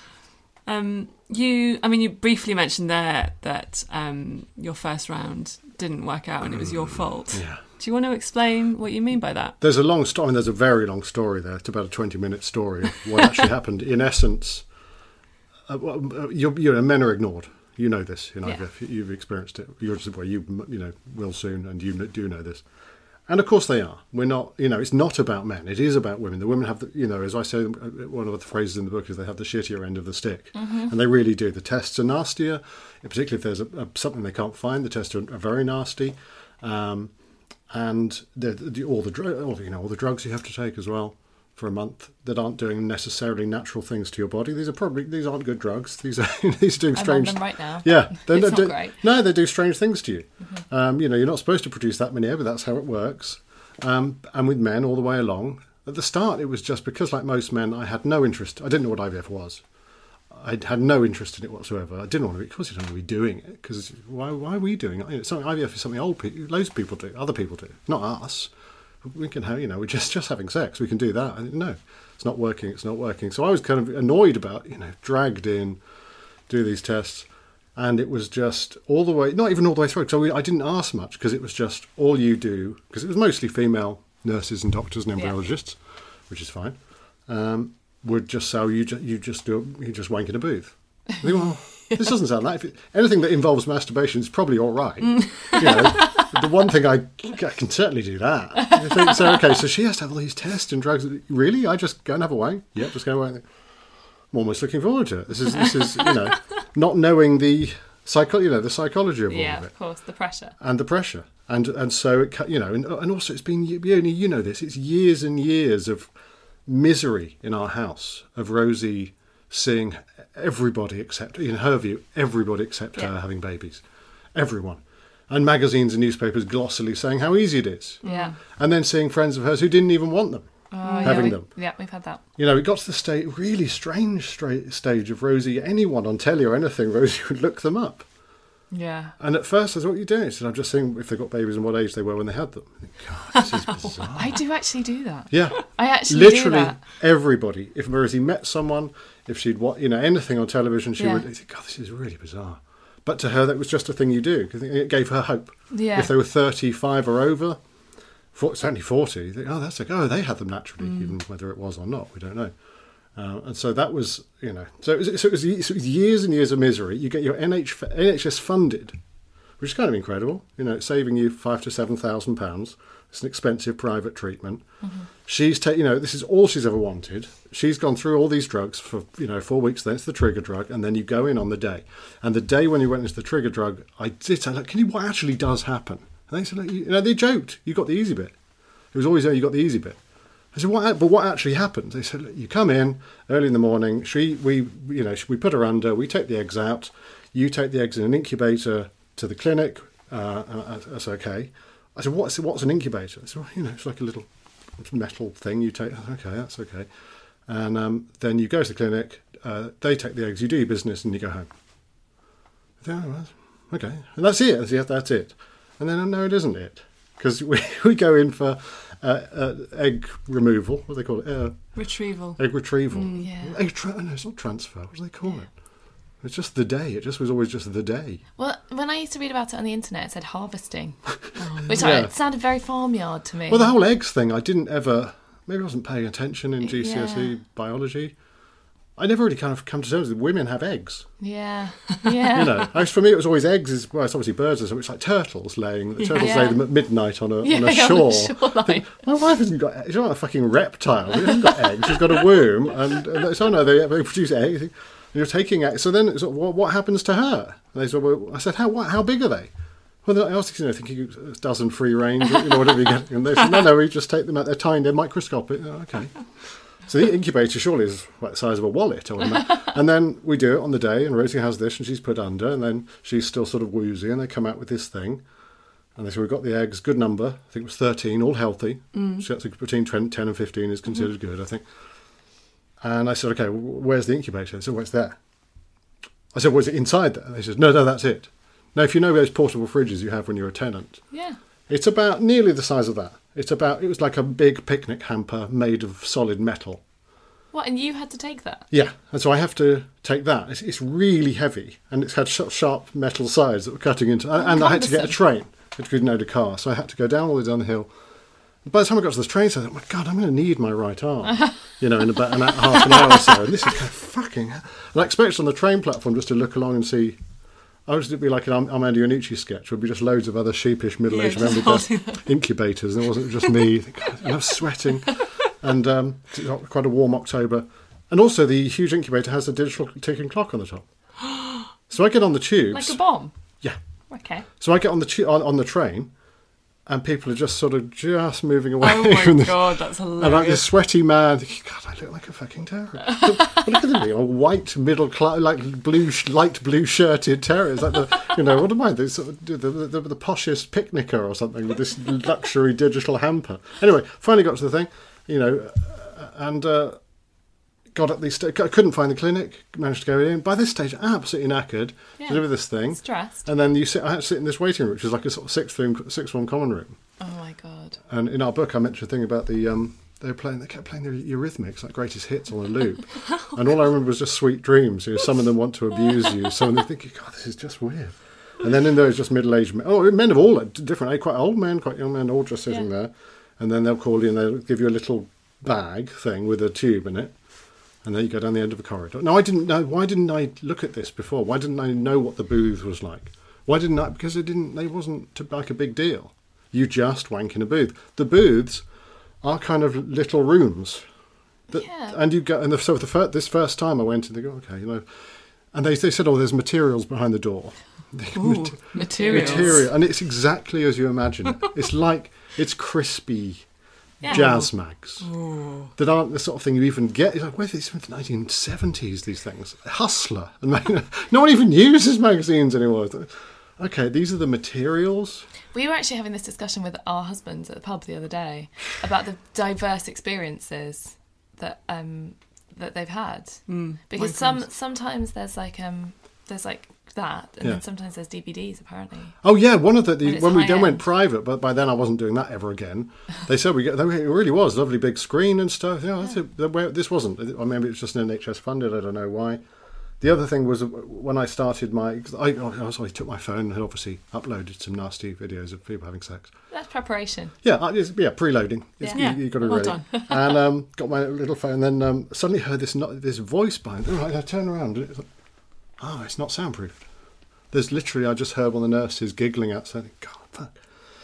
Um, you, I mean, you briefly mentioned there that um, your first round didn't work out and it was your fault. Yeah. Do you want to explain what you mean by that? There's a long story. I mean, there's a very long story there. It's about a twenty-minute story of what actually happened. In essence, uh, well, uh, you're, you know, men are ignored. You know this in I V F. You've experienced it. You're just, well, you you know will soon, and you do know this. And of course they are. We're not. You know, it's not about men. It is about women. The women have the. You know, as I say, one of the phrases in the book is they have the shittier end of the stick, Mm-hmm. and they really do. The tests are nastier, particularly if there's a, a, something they can't find. The tests are, are very nasty. Um, and the, the, all the dr- all, you know all the drugs you have to take as well for a month that aren't doing necessarily natural things to your body. These are probably these aren't good drugs. These are these are doing I'm on strange. them right now. Yeah, they're It's not not do- great. No, they do strange things to you. Um, you know, you're not supposed to produce that many, but that's how it works. Um, and with men all the way along. At the start, it was just because, like most men, I had no interest. I didn't know what I V F was. I had no interest in it whatsoever. I didn't want to be, of course you don't want to be doing it, because why, why are we doing it? You know, something, I V F is something old people, loads of people do, other people do, not us. We can have, you know, we're just, just having sex, we can do that. I didn't know. It's not working, it's not working. So I was kind of annoyed about, you know, dragged in, do these tests, and it was just all the way, not even all the way through. So we, I didn't ask much, because it was just all you do, because it was mostly female nurses and doctors and embryologists, which is fine. Um, would just say, oh, you just you just do you just wank in a booth. I think, well, this doesn't sound like if it, anything that involves masturbation is probably all right. You know, the one thing I, I can certainly do that. I think, so okay, so she has to have all these tests and drugs. Really, I just go and have a wank. Yep, just go away. I'm almost looking forward to it. This is this is you know not knowing the psycho you know the psychology of all Yeah, of it of course, the pressure. and the pressure, and and so it, cu- you know, and, and also it's been you only you know this. It's years and years of misery in our house of Rosie seeing everybody except, in her view, everybody except Yeah. her having babies, everyone, and magazines and newspapers glossily saying how easy it is, Yeah. and then seeing friends of hers who didn't even want them Oh, having yeah, we, them. Yeah, we've had that. You know, it got to the state, really strange stra- stage of Rosie. Anyone on telly or anything, Rosie would look them up. Yeah. And at first, I said, what are you doing? I said, I'm just seeing if they got babies and what age they were when they had them. I think, God, this is bizarre. I do actually do that. Yeah. I actually do Literally that. everybody. If Rosie met someone, if she'd wa- you know anything on television, she Yeah. would think, God, this is really bizarre. But to her, that was just a thing you do, because it gave her hope. Yeah. If they were thirty-five or over, for, certainly forty, you think, oh, that's like, oh, they had them naturally, Mm. even whether it was or not, we don't know. Uh, and so that was, you know, so it was, so, it was, so it was years and years of misery. You get your N H, N H S funded, which is kind of incredible. You know, it's saving you five to seven thousand pounds. It's an expensive private treatment. Mm-hmm. She's, ta- you know, this is all she's ever wanted. She's gone through all these drugs for, you know, four weeks. Then it's the trigger drug, and then you go in on the day. And the day when you went into the trigger drug, I did say, look, can you? What actually does happen? And they said, look, you, you know, they joked. You got the easy bit. It was always, oh, you got the easy bit. I said, what? But what actually happens? They said, look, you come in early in the morning. She, we, you know, we put her under. We take the eggs out. You take the eggs in an incubator to the clinic. Uh, that's okay. I said, what's what's an incubator? I said, well, you know, it's like a little metal thing you take. Okay, that's okay. And um, then you go to the clinic, uh, they take the eggs, you do your business, and you go home. I said, oh, well, okay, and that's it. I said, that's it. And then, no, it isn't it. Because we, we go in for uh, uh, egg removal. What do they call it? Uh, Retrieval. Egg retrieval. Mm, yeah. Egg tra- no, it's not transfer. What do they call it? It's just the day. It just was always just the day. Well, when I used to read about it on the internet, it said harvesting, which Yeah. I, it sounded very farmyard to me. Well, the whole eggs thing, I didn't ever... Maybe I wasn't paying attention in G C S E Yeah. biology. I never really kind of come to terms with women have eggs. Yeah, yeah. You know, I, for me, it was always eggs. Is, well, it's obviously birds, so it's like turtles laying. The turtles Yeah. lay them at midnight on a, Yeah, on a yeah, on shore. the shoreline. Think, my wife hasn't got. She's not a fucking reptile. She hasn't got eggs. She's got a womb, and, and so no, they, they produce eggs. And you're taking eggs. So then, it's sort of, what, what happens to her? And they said, well, I said, how what, how big are they? Well, I was you know, thinking a dozen free range, you know, whatever you get. And they said, no, no, we just take them out. They're tiny, they're microscopic. Oh, okay. So the incubator surely is like the size of a wallet, I would imagine. And then we do it on the day, and Rosie has this, and she's put under, and then she's still sort of woozy, and they come out with this thing. And they say, we've got the eggs, good number. I think it was thirteen, all healthy. Mm. So that's between ten and fifteen is considered mm-hmm. good, I think. And I said, okay, where's the incubator? They said, well, it's there. I said, was it inside there? And they said, no, no, that's it. Now, if you know those portable fridges you have when you're a tenant, Yeah. it's about nearly the size of that. It's about, it was like a big picnic hamper made of solid metal. What, and you had to take that? Yeah, and so I have to take that. It's, it's really heavy, and it's had sh- sharp metal sides that were cutting into, and, and I had to get a train, which we didn't own a car, so I had to go down all the way down the hill. By the time I got to the train, I thought, my God, I'm going to need my right arm, you know, in about an, half an hour or so. And this is kind of fucking... And I expected on the train platform just to look along and see... I was it'd be like an Armando Iannucci sketch. Would be just loads of other sheepish middle-aged Yeah, men with their incubators, and it wasn't just me. And I was sweating, and um, it's quite a warm October. And also, the huge incubator has a digital ticking clock on the top. So I get on the tubes. Like a bomb? Yeah. Okay. So I get on the tu- on, on the train, and people are just sort of just moving away. Oh from my the, God, that's hilarious. And like this sweaty man, thinking, God, I look like a fucking terrorist. But look at me, a white middle class, like blue, light blue shirted terrorist, like the, you know, what am I? The, sort of, the, the, the, the poshest picnicker or something with this luxury digital hamper. Anyway, finally got to the thing, you know, and uh, got at least, I couldn't find the clinic, managed to go in. By this stage, absolutely knackered Yeah. to do with this thing. Stressed. And then you sit, I had to sit in this waiting room, which is like a sort of sixth form, sixth form common room. Oh my God. And in our book, I mentioned a thing about the um, they were playing. They kept playing the Eurythmics, like greatest hits on a loop. And all I remember was just sweet dreams. You know, some of them want to abuse you. Some of them think, God, this is just weird. And then in those just middle-aged men, oh, men of all different, age, quite old men, quite young men, all just sitting Yeah. there. And then they'll call you and they'll give you a little bag thing with a tube in it. And then you go down the end of a corridor. No, I didn't know. Why didn't I look at this before? Why didn't I know what the booth was like? Why didn't I? Because it didn't. It wasn't to, like a big deal. You just wank in a booth. The booths are kind of little rooms. That, Yeah. And you go. And the, so the fir- this first time I went and they go, okay, you know, and they they said, oh, there's materials behind the door. Ooh, materials. Material, and it's exactly as you imagine it. It's like it's crispy. Yeah. Jazz mags that aren't the sort of thing you even get. It's like, where are these from the nineteen seventies? These things, Hustler, and no one even uses magazines anymore. Okay, these are the materials. We were actually having this discussion with our husbands at the pub the other day about the diverse experiences that um, that they've had. Mm, because some sometimes there's like um there's like that, and Yeah. then sometimes there's D V Ds apparently. Oh yeah, one of the, the And it's when we high then went end. private, but by then I wasn't doing that ever again. They said we get. It really was a lovely big screen and stuff. You know, that's it. The way- this wasn't. I mean, it was just an N H S funded. I don't know why. The other thing was uh, when I started my, 'cause I, I also took my phone and had obviously uploaded some nasty videos of people having sex. That's preparation. Yeah, I- it's, yeah, preloading. It's, Yeah. You, you got to be Well ready. done. And um, got my little phone. And then um, suddenly heard this not, this voice behind. Oh, I turn around. And it's like, oh, it's not soundproofed. There's literally, I just heard one of the nurses giggling outside. God, fuck.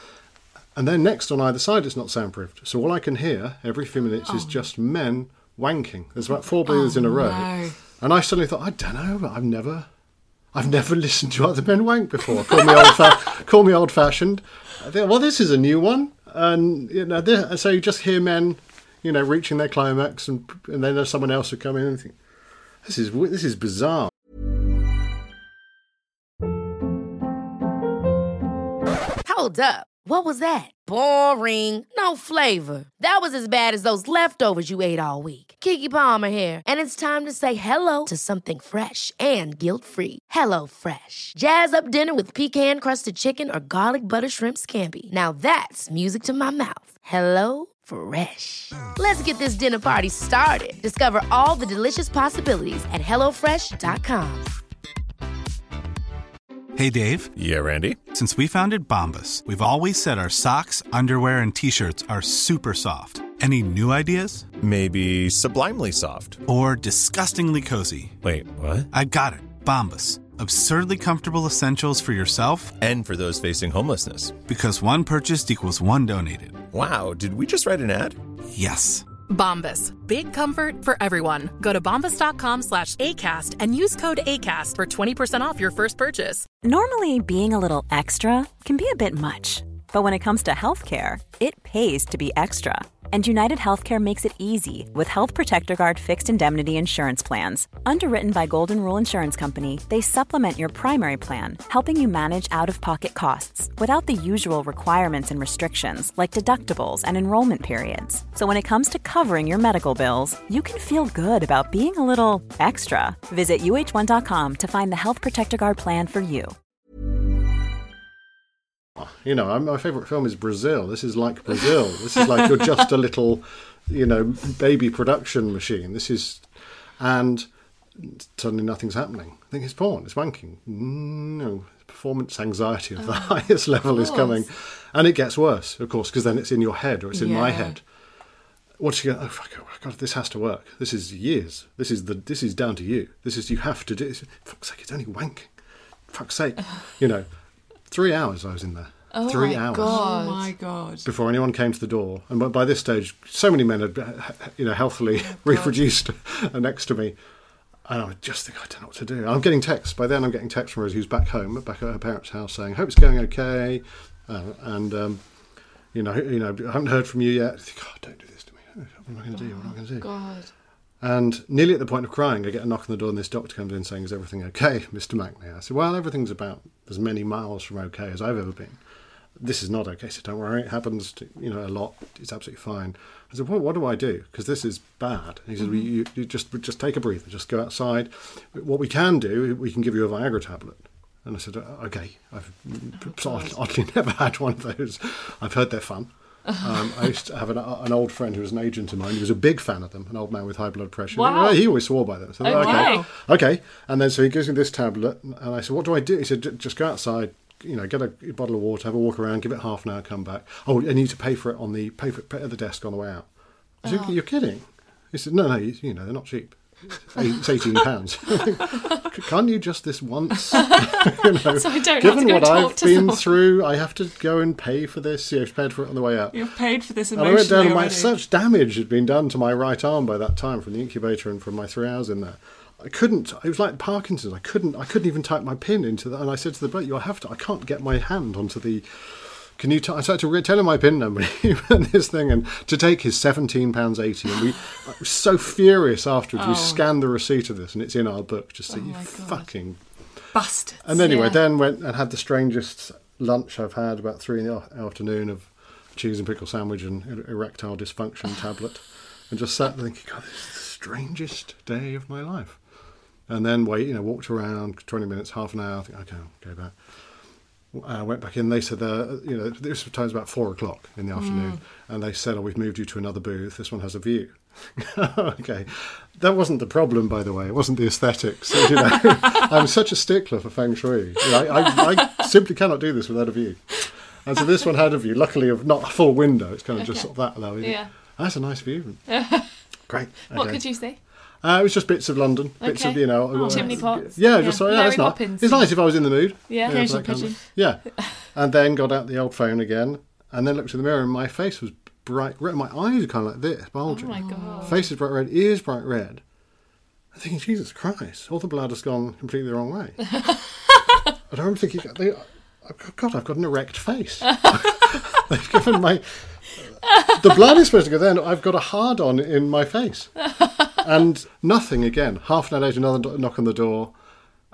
And then next on either side, it's not soundproofed. So all I can hear every few minutes is just men wanking. There's about four booths in a row. no. And I suddenly thought, I don't know, but I've never, I've never listened to other men wank before. Call me old, fa- call me old-fashioned. I think, well, this is a new one. And you know, this, so you just hear men, you know, reaching their climax, and and then there's someone else who come in and think, this is this is bizarre. Hold up. What was that? Boring. No flavor. That was as bad as those leftovers you ate all week. Keke Palmer here, and it's time to say hello to something fresh and guilt-free. Hello Fresh. Jazz up dinner with pecan-crusted chicken or garlic butter shrimp scampi. Now that's music to my mouth. Hello Fresh. Let's get this dinner party started. Discover all the delicious possibilities at hello fresh dot com. Hey, Dave. Yeah, Randy. Since we founded Bombas, we've always said our socks, underwear, and T-shirts are super soft. Any new ideas? Maybe sublimely soft. Or disgustingly cozy. Wait, what? I got it. Bombas. Absurdly comfortable essentials for yourself and for those facing homelessness. Because one purchased equals one donated. Wow, did we just write an ad? Yes. Bombas. Big comfort for everyone. Go to bombas.com slash ACAST and use code ACAST for twenty percent off your first purchase. Normally, being a little extra can be a bit much. But when it comes to healthcare, it pays to be extra. And United Healthcare makes it easy with Health Protector Guard fixed indemnity insurance plans. Underwritten by Golden Rule Insurance Company, they supplement your primary plan, helping you manage out-of-pocket costs without the usual requirements and restrictions like deductibles and enrollment periods. So when it comes to covering your medical bills, you can feel good about being a little extra. Visit U H one dot com to find the Health Protector Guard plan for you. You know, my favourite film is Brazil. This is like Brazil. This is like you're just a little, you know, baby production machine. This is, and suddenly nothing's happening. I think it's porn. It's wanking. No, performance anxiety of the oh, highest level is coming, and it gets worse, of course, because then it's in your head or it's in yeah. my head. What's you go? Oh fuck, oh God, this has to work. This is years. This is the. This is down to you. This is you have to do. It's, fuck's sake, it's only wanking. Fuck's sake, you know. Three hours I was in there. Oh Three my hours. God. Oh my God. Before anyone came to the door. And by, by this stage, so many men had, you know, healthily oh reproduced next to me. And I just think, I don't know what to do. I'm getting texts. By then I'm getting texts from Rose, who's back home, back at her parents' house, saying, hope it's going okay. Uh, and, um, you know, you know, I haven't heard from you yet. I think, oh, don't do this to me. What am I going to do? What am I going to do? God. And nearly at the point of crying, I get a knock on the door and this doctor comes in saying, is everything okay, Mister Mackney? I said, well, everything's about as many miles from okay as I've ever been. This is not okay. He said, don't worry, it happens to, you know, a lot. It's absolutely fine. I said, well, what do I do? Because this is bad. He said, mm-hmm. well, you, you just just take a breather, just go outside. What we can do, we can give you a Viagra tablet. And I said, okay, I've oh, oddly never had one of those. I've heard they're fun. Um, I used to have an, an old friend who was an agent of mine. He was a big fan of them, an old man with high blood pressure. Wow. He always swore by them. So, oh, okay, wow. okay. And then so he gives me this tablet, and I said, what do I do? He said, just go outside, you know, get a bottle of water, have a walk around, give it half an hour, come back. Oh, I need to pay for it on the pay for it at the desk on the way out. I said, oh. You're kidding? He said, no, no, you, you know, they're not cheap. It's eighteen pounds. Can't you just this once? you know, so I don't given have to go what I've talk to been someone. through, I have to go and pay for this. You know, paid for it on the way out. You've paid for this and emotionally I went down and my, already. such damage had been done to my right arm by that time from the incubator and from my three hours in there. I couldn't. It was like Parkinson's. I couldn't. I couldn't even type my pin into that. And I said to the bloke, "You have to. I can't get my hand onto the." Can you? T-? I started to re- tell him my pin number. He ran this thing, and to take his seventeen pounds eighty. And we, I was so furious afterwards. Oh. We scanned the receipt of this, and it's in our book. Just so Oh you my God. fucking Bastards. And anyway, Yeah. then went and had the strangest lunch I've had about three in the a- afternoon of cheese and pickle sandwich and er- erectile dysfunction tablet, and just sat there thinking, God, this is the strangest day of my life. And then wait, you know, walked around twenty minutes, half an hour. I think, okay, I'll go back. I uh, went back in. They said, uh, you know, this was times about four o'clock in the afternoon, mm. and they said, "Oh, we've moved you to another booth. This one has a view." Okay, that wasn't the problem, by the way. It wasn't the aesthetics. You know, I'm such a stickler for feng shui. You know, I, I, I simply cannot do this without a view. And so this one had a view. Luckily, of not a full window. It's kind of just sort of that low. Yeah. That's a nice view. Great. Okay. What could you see? Uh, it was just bits of London, bits Okay. of, you know... Oh, uh, chimney pots. Yeah, Yeah. just so, yeah, Mary that's nice. Poppins. It's nice if I was in the mood. Yeah. for Occasional that kind of- pigeon. yeah. And then got out the old phone again, and then looked in the mirror, and my face was bright red. My eyes were kind of like this, bulging. Oh my God. Face is bright red, ears bright red. I'm thinking, Jesus Christ, all the blood has gone completely the wrong way. And I remember thinking, they, God, I've got an erect face. They've given my... The blood is supposed to go there, and I've got a hard-on in my face. And nothing again. Half an hour later, another knock on the door,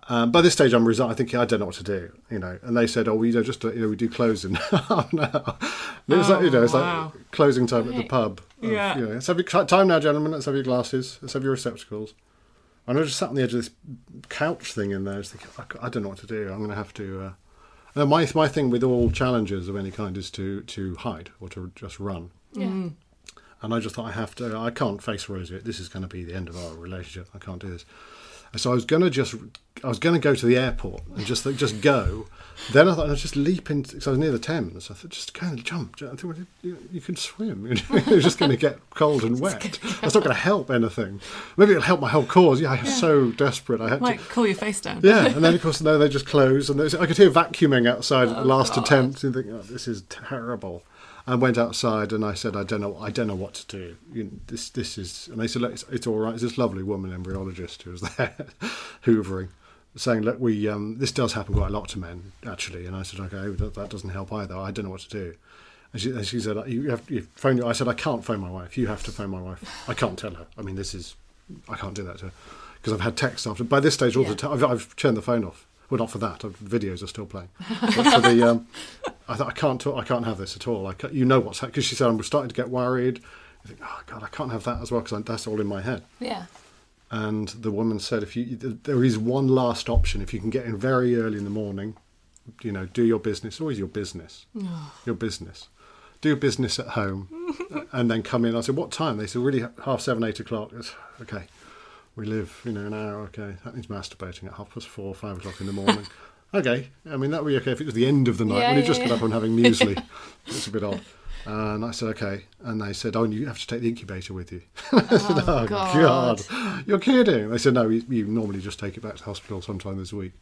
Um, by this stage, I'm resigned. I think I don't know what to do, you know. And they said, "Oh, we don't just you know we do closing." Oh no! And it was Oh, like you know, it's wow. like closing time at the pub. Of, Yeah. You know, let's have your time now, gentlemen. Let's have your glasses. Let's have your receptacles. And I just sat on the edge of this couch thing in there, just thinking, I, I don't know what to do. I'm going to have to. Uh... And my my thing with all challenges of any kind is to to hide or to just run. Yeah. And I just thought I have to. I can't face Rosie. This is going to be the end of our relationship. I can't do this. And so I was going to just. I was going to go to the airport and just just go. Then I thought I'd just leap into. Because I was near the Thames. I thought just go and jump. I think well, you, you can swim. You're just going to get cold and wet. That's not going to help anything. Maybe it'll help my whole cause. Yeah, I was so desperate. I had Might to. cool your face down. Yeah, and then of course no, they just closed, and there was, I could hear vacuuming outside at the last attempt. And think, oh, this is terrible. I went outside and I said, I don't know, I don't know what to do. You know, this, this is, and they said, look, it's, it's all right. It's this lovely woman embryologist who was there, hoovering, saying, look, we, um, this does happen quite a lot to men actually. And I said, okay, that, that doesn't help either. I don't know what to do. And she, and she said, you have you phone your. I said, I can't phone my wife. You have to phone my wife. I can't tell her. I mean, this is, I can't do that to her because I've had texts after. By this stage, all the time, I've, I've turned the phone off. Well, not for that. Videos are still playing. But for the, um, I thought I can't talk, I can't have this at all. I can't, you know what's happening because she said I'm starting to get worried. I think, oh God, I can't have that as well because that's all in my head. Yeah. And the woman said, if you, there is one last option. If you can get in very early in the morning, you know, do your business. Always your business. Your business. Do business at home, and then come in. I said, what time? They said, really, half seven, eight o'clock. I said, okay. We live, you know, an hour, okay. That means masturbating at half past four, five o'clock in the morning. Okay. I mean, that would be okay if it was the end of the night Yeah, when you yeah, just yeah. got up and having muesli. It's a bit odd. Uh, and I said, okay. And they said, oh, and you have to take the incubator with you. I said, oh, God. God. You're kidding. They said, no, you, you normally just take it back to hospital sometime this week.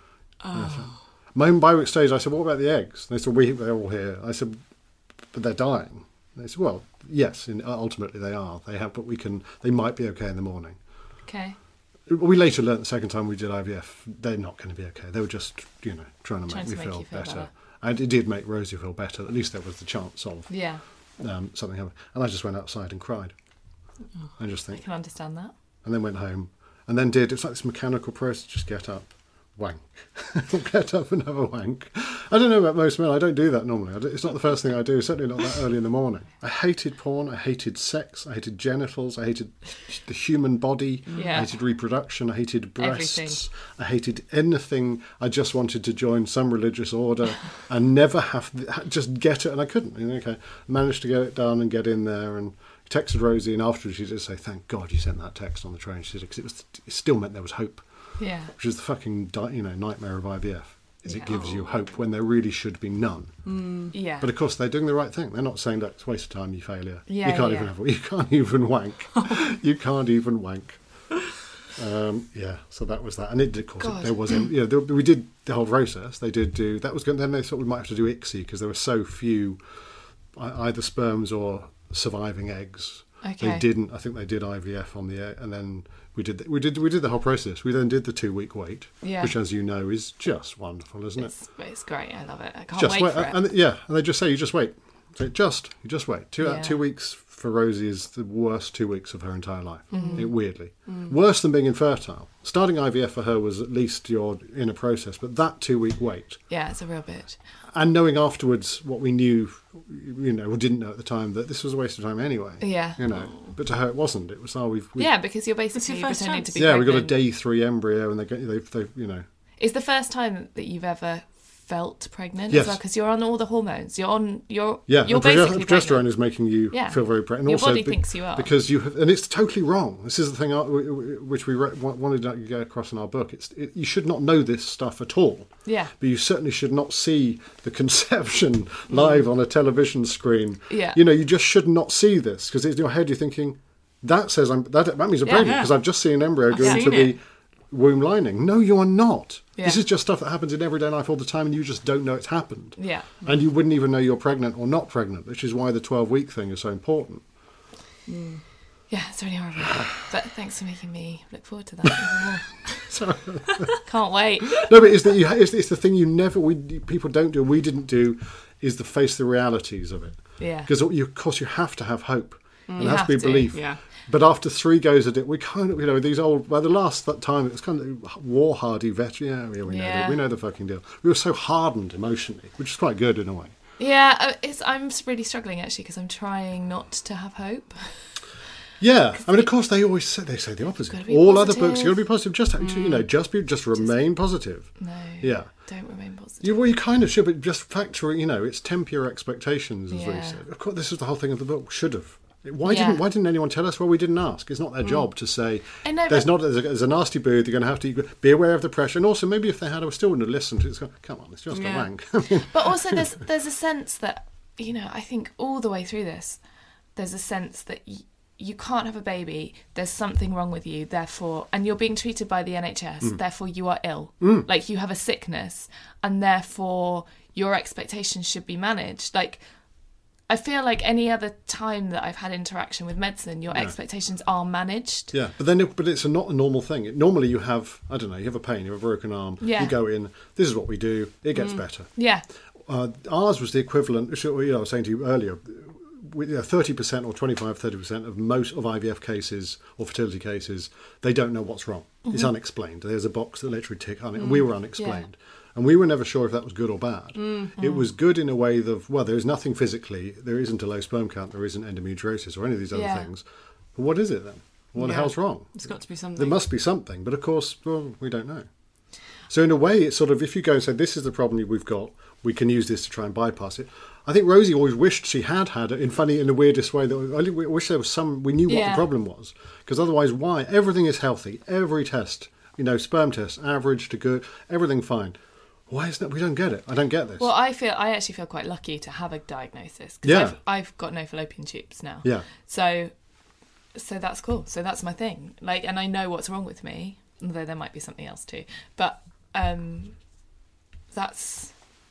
Oh. My, by which stage I said, what about the eggs? They said, we, they're all here. I said, but they're dying. They said, well, yes, in, ultimately they are. They have, but we can, they might be okay in the morning. Okay. We later learnt the second time we did I V F, they're not going to be okay. They were just, you know, trying to Trying make to me make feel, you feel better. better. And it did make Rosie feel better. At least there was the chance of Yeah. um, something happening. And I just went outside and cried. Oh, I just I think. can understand that. And then went home. And then did, it's like this mechanical process, just get up, wank. Get up and have a wank. I don't know about most men, I don't do that normally. I don't, it's not the first thing I do, certainly not that early in the morning. I hated porn, I hated sex, I hated genitals, I hated the human body, Yeah. I hated reproduction, I hated breasts, Everything. I hated anything. I just wanted to join some religious order and never have, just get it, and I couldn't. You know, okay, managed to get it done and get in there and texted Rosie, and afterwards she just say, thank God you sent that text on the train. She said, because it, was, it still meant there was hope. Yeah. Which is the fucking di- you know nightmare of I V F. Is Yeah. it gives you hope when there really should be none. Yeah. But of course they're doing the right thing. They're not saying that it's a waste of time, you failure. Yeah, you can't yeah. even have you can't even wank. You can't even wank. Um, yeah, so that was that, and it did. Of course, God. there was you know there, we did the whole process. They did do that was good. Then they thought we might have to do I C S I because there were so few ei- either sperms or surviving eggs. Okay. They didn't. I think they did I V F on the egg, and then we did the, we did we did the whole process. We then did the two week wait, Yeah. which, as you know, is just wonderful, isn't it? It's, it's great. I love it. I can't Just wait for it. and yeah, and they just say you just wait. So just you just wait. Two Yeah. two weeks for Rosie is the worst two weeks of her entire life. Mm-hmm. It, weirdly, Mm. worse than being infertile. Starting I V F for her was at least you're in a process, but that two week wait Yeah, it's a real bitch. and knowing afterwards what we knew, you know, or didn't know at the time, that this was a waste of time anyway. Yeah. You know, but to her it wasn't. It was oh we've, we've Yeah, because you're It's basically your first pretending chance. to be yeah we got a pregnant. day three embryo and they get they they you know. Is the first time that you've ever felt pregnant Yes. as well? Because you're on all the hormones. You're on. You're. Yeah, You're and proge- basically progesterone pregnant. is making you Yeah. feel very pregnant. Your also body be- thinks you are. because you have, and it's totally wrong. This is the thing I, which we re- wanted to get across in our book. It's it, you should not know this stuff at all. Yeah. But you certainly should not see the conception live on a television screen. Yeah. You know, you just should not see this because in your head you're thinking that says I'm that that means I'm Yeah. pregnant Yeah. because I've just seen an embryo I've go into seen the it. womb lining. No, you are not. Yeah. This is just stuff that happens in everyday life all the time, and you just don't know it's happened. Yeah. And you wouldn't even know you're pregnant or not pregnant, which is why the twelve-week thing is so important. Yeah, it's really horrible. But thanks for making me look forward to that even more. Sorry. Can't wait. No, but it's the, you, it's, it's the thing you never, we people don't do, and we didn't do, is the face the realities of it. Yeah. Because you, of course you have to have hope. and You it has have to be to, belief. yeah. But after three goes at it, we kind of, you know, these old, by the last that time, it was kind of war hardy veteran. Yeah, yeah, we know, Yeah. the, we know the fucking deal. We were so hardened emotionally, which is quite good in a way. Yeah, uh, it's, I'm really struggling actually because I'm trying not to have hope. Yeah, I mean, of course, they always say they say the Gotta opposite. be All other positive. books, you got to be positive. Just you know, just be, just remain positive. No. Yeah. Don't remain positive. You, well, you kind of should, but just factor, you know, it's temper your expectations, as we Yeah. said. Of course, this is the whole thing of the book. Should have. Why Yeah. didn't Why didn't anyone tell us? Well, we didn't ask. It's not their job to say. I know, there's but- not. There's a, there's a nasty booth. You're going to have to be aware of the pressure, and also maybe if they had, I still wouldn't have listened to it. It's gone, come on, it's just Yeah. a wank. I mean, But also, there's there's a sense that, you know, I think all the way through this, there's a sense that y- you can't have a baby. There's something wrong with you, therefore, and you're being treated by the N H S. Mm. Therefore, you are ill. Like you have a sickness, and therefore your expectations should be managed. Like I feel like any other time that I've had interaction with medicine, your expectations are managed. Yeah, but then, it, but it's a, not a normal thing. It, normally, you have, I don't know, you have a pain, you have a broken arm. Yeah. You go in. This is what we do. It gets better. Yeah. Uh, ours was the equivalent. which, You know, I was saying to you earlier, with you know, thirty percent or twenty-five, thirty percent of most of I V F cases or fertility cases, they don't know what's wrong. It's unexplained. There's a box that literally tick on it, and we were unexplained. And we were never sure if that was good or bad. It was good in a way that, well, there's nothing physically, there isn't a low sperm count, there isn't endometriosis or any of these other Yeah. things. But what is it then? What the Yeah. hell's wrong? It's got to be something. There must be something, but of course, well, we don't know. So in a way, it's sort of, if you go and say, this is the problem we've got, we can use this to try and bypass it. I think Rosie always wished she had had it, in funny, in the weirdest way, that I wish there was some, we knew what Yeah. the problem was. Because otherwise, why? Everything is healthy. Every test, you know, sperm test, average to good, everything fine. Why is that? We don't get it. I don't get this. Well, I feel I actually feel quite lucky to have a diagnosis because Yeah. I've, I've got no fallopian tubes now. Yeah. So, so that's cool. So that's my thing. Like, and I know what's wrong with me, although there might be something else too. But um, that's.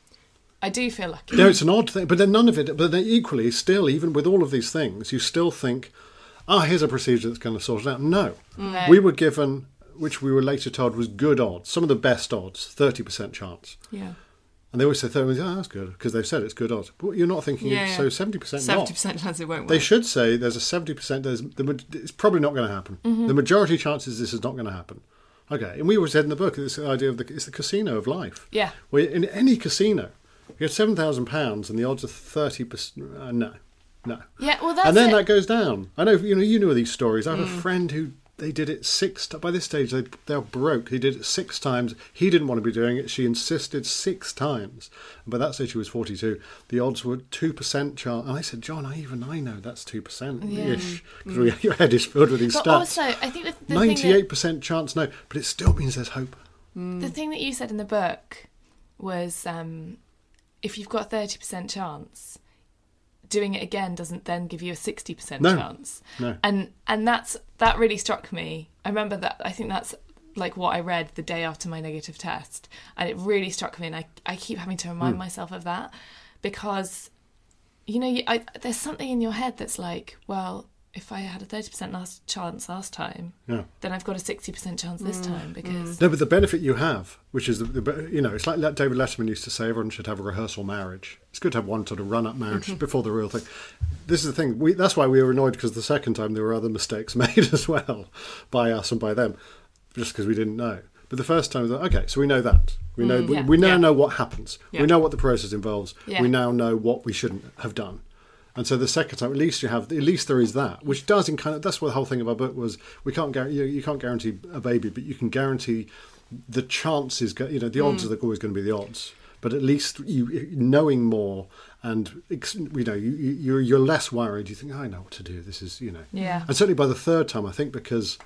I do feel lucky. No, it's an odd thing, but then none of it. But then equally, still, even with all of these things, you still think, "Ah, oh, here's a procedure that's going to sort it out." No, No. we were given, which we were later told was good odds, some of the best odds, thirty percent chance. Yeah. And they always say, "Oh, that's good," because they've said it's good odds. But you're not thinking, Yeah, yeah. so seventy percent not. seventy percent chance it won't work. They should say there's a seventy percent. There's the, ma- it's probably not going to happen. The majority chances this is not going to happen. Okay, and we always said in the book, it's the idea of the it's the casino of life. Yeah. Where in any casino, you get seven thousand pounds, and the odds are thirty percent. Uh, no, no. Yeah. Well, that's and then it. that goes down. I know you know you know these stories. I have a friend who they did it six. T- by this stage, they they're broke. He did it six times. He didn't want to be doing it. She insisted six times. And by that stage, she was forty-two. The odds were two percent chance. And I said, John, I even I know that's two percent ish because your head is filled with these But stats. also, I think the, the thing that- Ninety-eight percent chance no, but it still means there's hope. The thing that you said in the book was um, if you've got a thirty percent chance, doing it again doesn't then give you a sixty percent No. chance. No. And and that's that really struck me. I remember that I think that's like what I read the day after my negative test. And it really struck me, and I, I keep having to remind myself of that because, you know, you, I, there's something in your head that's like, well, if I had a thirty percent last chance last time, Yeah. then I've got a sixty percent chance this time because... No, but the benefit you have, which is, the, the you know, it's like David Letterman used to say, everyone should have a rehearsal marriage. It's good to have one sort of run-up marriage before the real thing. This is the thing. We, that's why we were annoyed, because the second time there were other mistakes made as well by us and by them, just because we didn't know. But the first time, we thought, okay, so we know that. We know. we, yeah. we now Yeah. know what happens. Yeah. We know what the process involves. Yeah. We now know what we shouldn't have done. And so the second time, at least you have, at least there is that, which does in kind of, that's what the whole thing of our book was. We can't guarantee, you, you can't guarantee a baby, but you can guarantee the chances, go- you know, the odds are always going to be the odds. But at least you knowing more and, ex- you know, you, you, you're, you're less worried. You think, I know what to do. This is, you know. Yeah. And certainly by the third time, I think because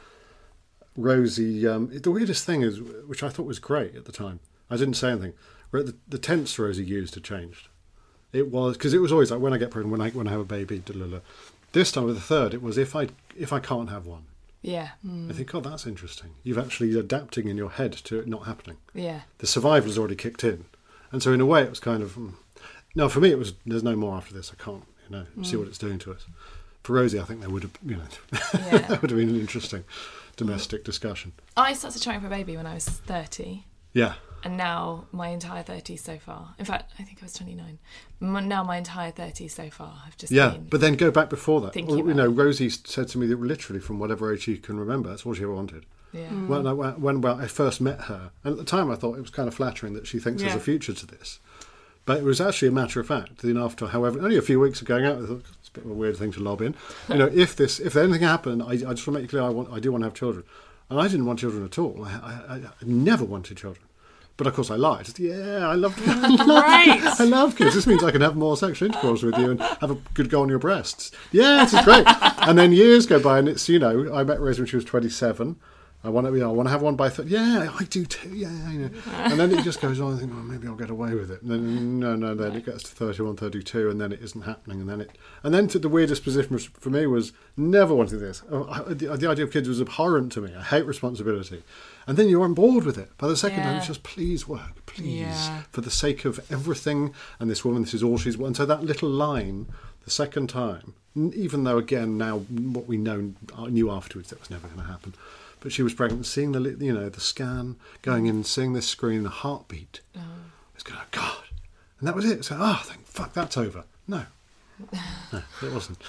Rosie, um, the weirdest thing is, which I thought was great at the time, I didn't say anything, the, the tense Rosie used had changed. It was because it was always like when I get pregnant, when I when I have a baby. Da, da, da. This time with the third, it was if I if I can't have one. Yeah. I think, oh, that's interesting. You've actually adapting in your head to it not happening. Yeah. The survival has already kicked in, and so in a way, it was kind of mm. no. For me, it was there's no more after this. I can't, you know, see what it's doing to us. For Rosie, I think there would have, you know, Yeah. that would have been an interesting domestic discussion. I started trying for a baby when I was thirty. Yeah. And now my entire thirties so far. In fact, I think I was twenty-nine. M- Now my entire thirties so far have just Yeah, been... but then go back before that. Thinking Well, you about know, Rosie said to me that literally from whatever age she can remember, that's all she ever wanted. Yeah. Well, no, when, when well, I first met her, and at the time I thought it was kind of flattering that she thinks there's Yeah. a future to this. But it was actually a matter of fact. Then after, however, only a few weeks of going out, I thought it's a bit of a weird thing to lob in. You know, if this, if anything happened, I, I just want to make it clear, I want, I do want to have children, and I didn't want children at all. I, I, I never wanted children. But of course I lied. I said, yeah, I love, I love, Right. I love kids. This means I can have more sexual intercourse with you and have a good go on your breasts. Yeah, this is great. And then years go by, and it's, you know, I met Rosie when she was twenty-seven. I want to, you know, I want to have one by thirty. Yeah, I do too. Yeah, you know. And then it just goes on. I think, well, maybe I'll get away with it. And then no, no. Then it gets to thirty-one, thirty-two, and then it isn't happening. And then it, and then to the weirdest position was, for me was never wanting this. Oh, I, the, the idea of kids was abhorrent to me. I hate responsibility. And then you're on board with it. By the second time, Yeah. it's just please work, please, Yeah. for the sake of everything. And this woman, this is all she's. And so that little line, the second time, n- even though again now what we know knew afterwards that was never going to happen. But she was pregnant, seeing the, you know, the scan, going in, seeing this screen, the heartbeat. Oh. It's going, oh, God. And that was it. So, oh, thank fuck, that's over. No. No, it wasn't.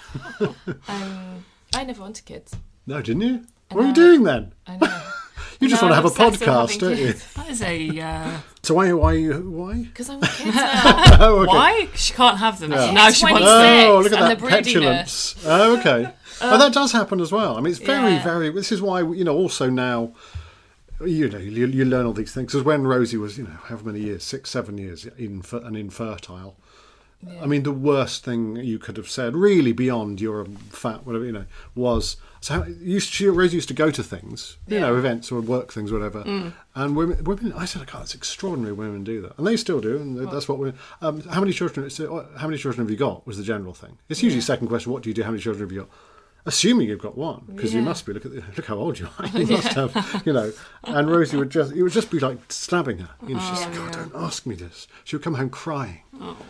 Um, I never wanted kids. No, didn't you? I What are you know. doing then? I know. You just No, want to have a I'm obsessed with podcast, having don't you? kids. That is a... Uh, So why, why, why? Because I want kids now. Oh, okay. Why? She can't have them. Yeah. Now she wants... twenty-six. Oh, look at and that the broodiness. petulance. Oh, okay. Oh, that does happen as well. I mean, it's very, Yeah. very. This is why, you know, also now, you know, you, you learn all these things. Because when Rosie was, you know, however many years, six, seven years, infer- and infertile. I mean, the worst thing you could have said, really beyond you're fat, whatever, you know, was. So how, used, she, Rosie used to go to things, you Yeah. know, events or work things, whatever. And women, women, I said, God, it's extraordinary women do that. And they still do, and that's what women. Um, how many children? So, how many children have you got? Was the general thing. It's usually second question. What do you do? How many children have you got? Assuming you've got one, because you Yeah. must be. Look at the, look how old you are. You must have, you know. And Rosie would just, it would just be like stabbing her. You know, she's like, God, don't ask me this. She would come home crying.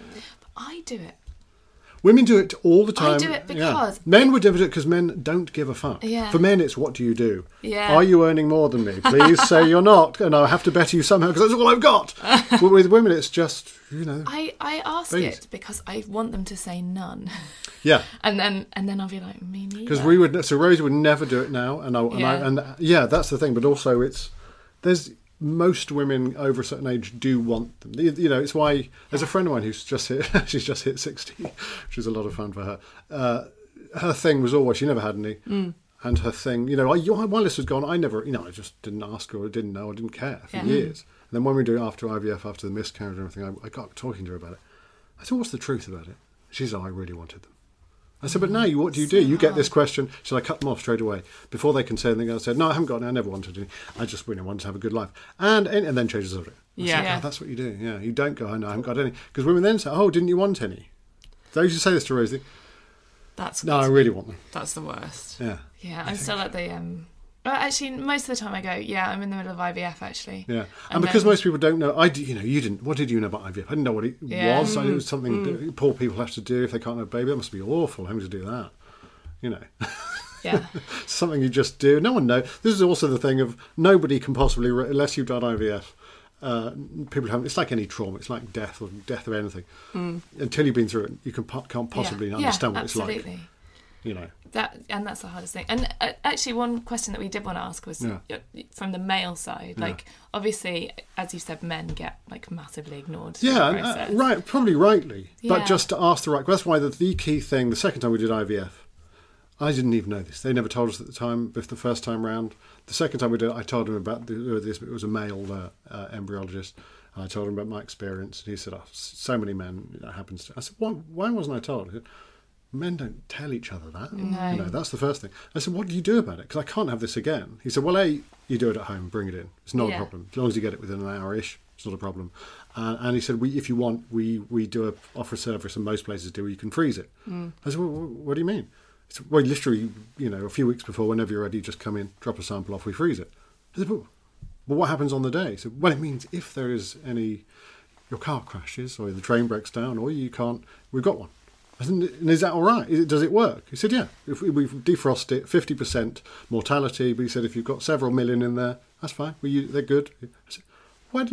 I do it. Women do it all the time. do it Yeah. because- men would do it because men don't give a fuck. Yeah. For men, it's what do you do? Yeah. Are you earning more than me? Please say you're not, and I have to better you somehow because that's all I've got. But with women, it's just, you know. I, I ask Please. it because I want them to say none. Yeah. And then and then I'll be like, me neither. Because we would, so Rosie would never do it now, and I, and, I, Yeah. and yeah, that's the thing. But also, it's there's most women over a certain age do want them. You, you know, it's why there's a friend of mine who's just hit, she's just hit sixty, which is a lot of fun for her. Uh, her thing was always she never had any, mm. and her thing, you know, I, while this was gone, I never, you know, I just didn't ask her, or didn't know, I didn't care for Yeah. years. And then when we do it after I V F, after the miscarriage and everything, I, I got talking to her about it. I said, "What's the truth about it?" She said, "Oh, I really wanted them." I said, "But now, you, what do you do? You get this question." Should I cut them off straight away before they can say anything? I said, "No, I haven't got any. I never wanted any. I just really wanted to have a good life." And and, and then changes of it. I Yeah. said, Yeah. "Oh, that's what you do. Yeah, you don't go. I know, I haven't got any." Because women then say, "Oh, didn't you want any?" They used to say this to Rosie. That's No, I really want them. That's the worst. Yeah, Yeah, I'm still at the um well, actually most of the time I go, yeah, I'm in the middle of I V F actually. yeah. And, And because then- most people don't know, I, d- you know, you didn't. What did you know about I V F? I didn't know what it Yeah. was. I knew it was something that poor people have to do if they can't have a baby. That must be awful having to do that. You know. Yeah. Something you just do. No one knows. This is also the thing of nobody can possibly, unless you've done I V F, uh, people haven't. It's like any trauma. It's like death or death of anything. Mm. Until you've been through it, you can po- can't possibly yeah. understand yeah, what it's like. absolutely. You know. That and that's the hardest thing. And uh, actually, one question that we did want to ask was Yeah. uh, from the male side. Yeah. Like, obviously, as you said, men get like massively ignored. through Yeah, the and, uh, process. right. Probably rightly, Yeah. but just to ask the right. That's why the, the key thing. The second time we did I V F, I didn't even know this. They never told us at the time. If the first time round, the second time we did it, I told him about the, this. It was a male uh, uh, embryologist. I told him about my experience, and he said, "Oh, so many men that happens to." I said, "Why, why wasn't I told?" He said, "Men don't tell each other that. No. You know, that's the first thing." I said, "What do you do about it? Because I can't have this again." He said, "Well, A, you do it at home, bring it in. It's not Yeah. a problem. As long as you get it within an hour-ish, it's not a problem." Uh, and he said, "We, if you want, we we do a, offer a service, and most places do, where you can freeze it." Mm. I said, well, "What do you mean?" He said, "Well, literally, you know, a few weeks before, whenever you're ready, just come in, drop a sample off, we freeze it." I said, "Well, well what happens on the day?" He said, "Well, it means if there is any, your car crashes, or the train breaks down, or you can't, we've got one." I said, "And is that all right? Is it, does it work?" He said, "Yeah. If we, we defrost it, fifty percent mortality." But he said, "If you've got several million in there, that's fine. Well, you, they're good." I said, "Why didn't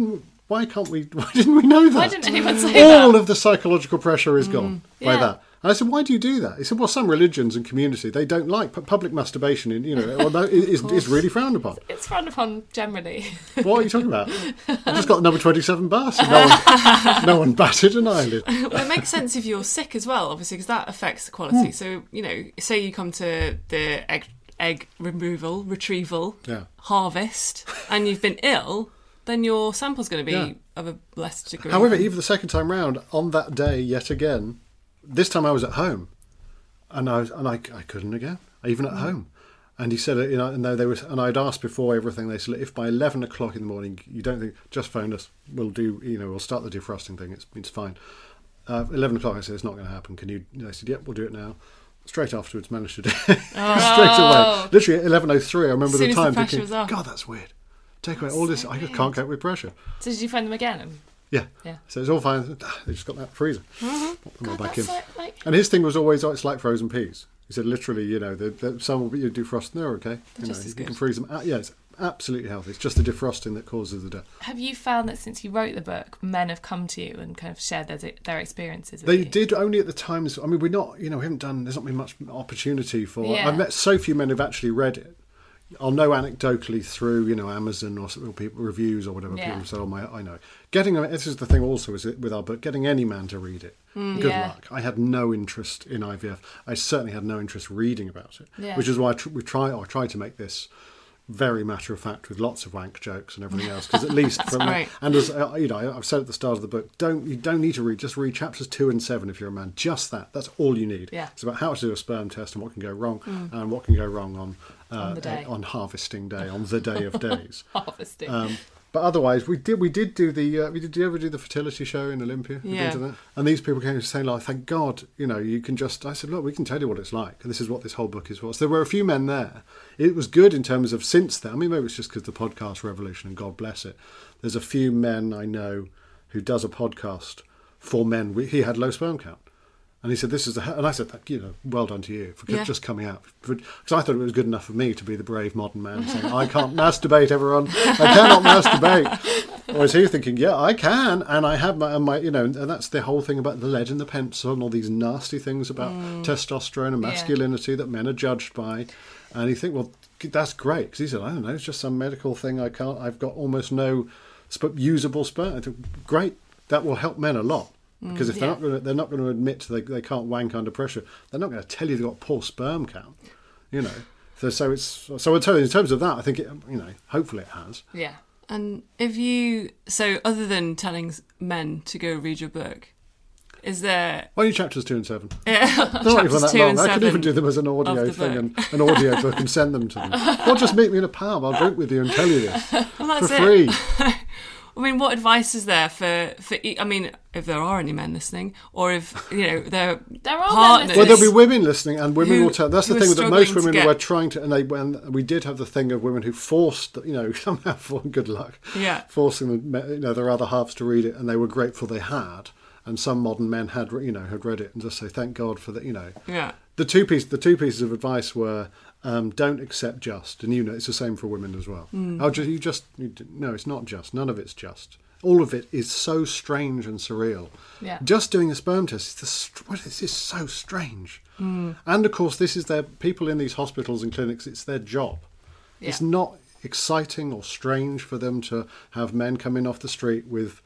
Why can't we? Why didn't we know that? Why didn't anyone say All that? of the psychological pressure is gone by Yeah. that. And I said, why do you do that? He said, well, some religions and community, they don't like pu- public masturbation. In, you know, although it is, is really frowned upon. It's frowned upon generally. What are you talking about? I just got number twenty-seven bus. And no one, no one batted an eyelid. Well, it makes sense if you're sick as well, obviously, because that affects the quality. So, you know, say you come to the egg, egg removal, retrieval, Yeah. harvest, and you've been ill, then your sample's going to be Yeah. of a less degree. However, even the second time round, on that day, yet again, this time I was at home, and I was, and I, I couldn't again, even at home. And he said, you know, and they were, and I'd asked before everything. They said, if by eleven o'clock in the morning you don't think, just phone us. We'll do, you know, we'll start the defrosting thing. It's it's fine. Uh, eleven o'clock, I said, it's not going to happen. Can you? They said, yep, we'll do it now. Straight afterwards, managed to do it. Straight away. Literally at eleven oh three, I remember As soon the as the time pressure thinking, was off. God, that's weird. Take away all this. I just can't cope with pressure. So did you find them again? Yeah. Yeah. So it's all fine. They just got that freezer. Put them all back in. That's like, like And his thing was always, oh, it's like frozen peas. He said, literally, you know, the, the, some will be, you defrost and they're okay. You Just know, as you good. can freeze them. Uh, yeah, it's absolutely healthy. It's just the defrosting that causes the death. have you found that since you wrote the book, men have come to you and kind of shared their their experiences with They you? did only at the times. I mean, we're not, you know, we haven't done, there's not been much opportunity for. Yeah. I've met so few men who've actually read it. I'll know anecdotally through, you know, Amazon or, or people reviews or whatever. Yeah. People say, oh, my, I know. Getting, this is the thing also is it, with our book, getting any man to read it. Good Yeah. luck. I had no interest in I V F. I certainly had no interest reading about it, Yeah. which is why I tr- we try, or try to make this very matter of fact with lots of wank jokes and everything else, because at least from great. and as uh, you know, I've said at the start of the book, don't you don't need to read, just read chapters two and seven if you're a man. Just that. That's all you need. Yeah. It's about how to do a sperm test and what can go wrong, and what can go wrong on uh, On the day. on harvesting day, on the day of days. Harvesting. Um, but otherwise, we did we did do the uh, we did, did you ever do the fertility show in Olympia? Have you been Yeah. to that? And these people came saying, like, thank God, you know, you can just. I said, look, we can tell you what it's like, and this is what this whole book is for. So there were a few men there. It was good in terms of since then. I mean, maybe it's just because the podcast revolution, and God bless it. There's a few men I know who does a podcast for men. We, he had low sperm count. And he said, this is a... And I said, you know, well done to you for Yeah. just coming out. Because I thought it was good enough for me to be the brave modern man saying, I can't masturbate, everyone. I cannot masturbate. Whereas he was thinking, yeah, I can. And I have my, and my... You know, and that's the whole thing about the lead and the pencil and all these nasty things about testosterone and masculinity that men are judged by. And you think, well, that's great. Because he said, I don't know, it's just some medical thing. I can't... I've got almost no sp- usable sperm. I think, great. That will help men a lot. Because if they're yeah. not going to, they're not going to admit they they can't wank under pressure. They're not going to tell you they've got poor sperm count, you know. So, so it's so I tell you in terms of that, I think it, you know, hopefully it has. yeah. And if you, so other than telling men to go read your book, is there Only chapters two and seven. yeah, They're not even chapters that two long. and I could even seven do them as an of audio the thing book? and an audio book and send them to them. Or just meet me in a pub. I'll drink with you and tell you this Well, for that's it. free. I mean, what advice is there for, for e- I mean, if there are any men listening, or if, you know, their There are men partners... listening. Well, there'll be women listening, and women Who- will tell. That's the who are thing that most struggling to women get- were trying to, and they when we did have the thing of women who forced, you know, somehow for good luck, Yeah. forcing them, you know, their other halves to read it, and they were grateful they had, and some modern men had, you know, had read it, and just say thank God for that, you know. Yeah. The two piece, the two pieces of advice were um, don't accept just, and you know, it's the same for women as well. Mm. Oh, just, you just you, d- no, it's not just. None of it's just. All of it is so strange and surreal. Yeah. Just doing a sperm test, is the, str- what is this so strange? Mm. And of course, this is their people in these hospitals and clinics. It's their job. It's Yeah. not exciting or strange for them to have men come in off the street with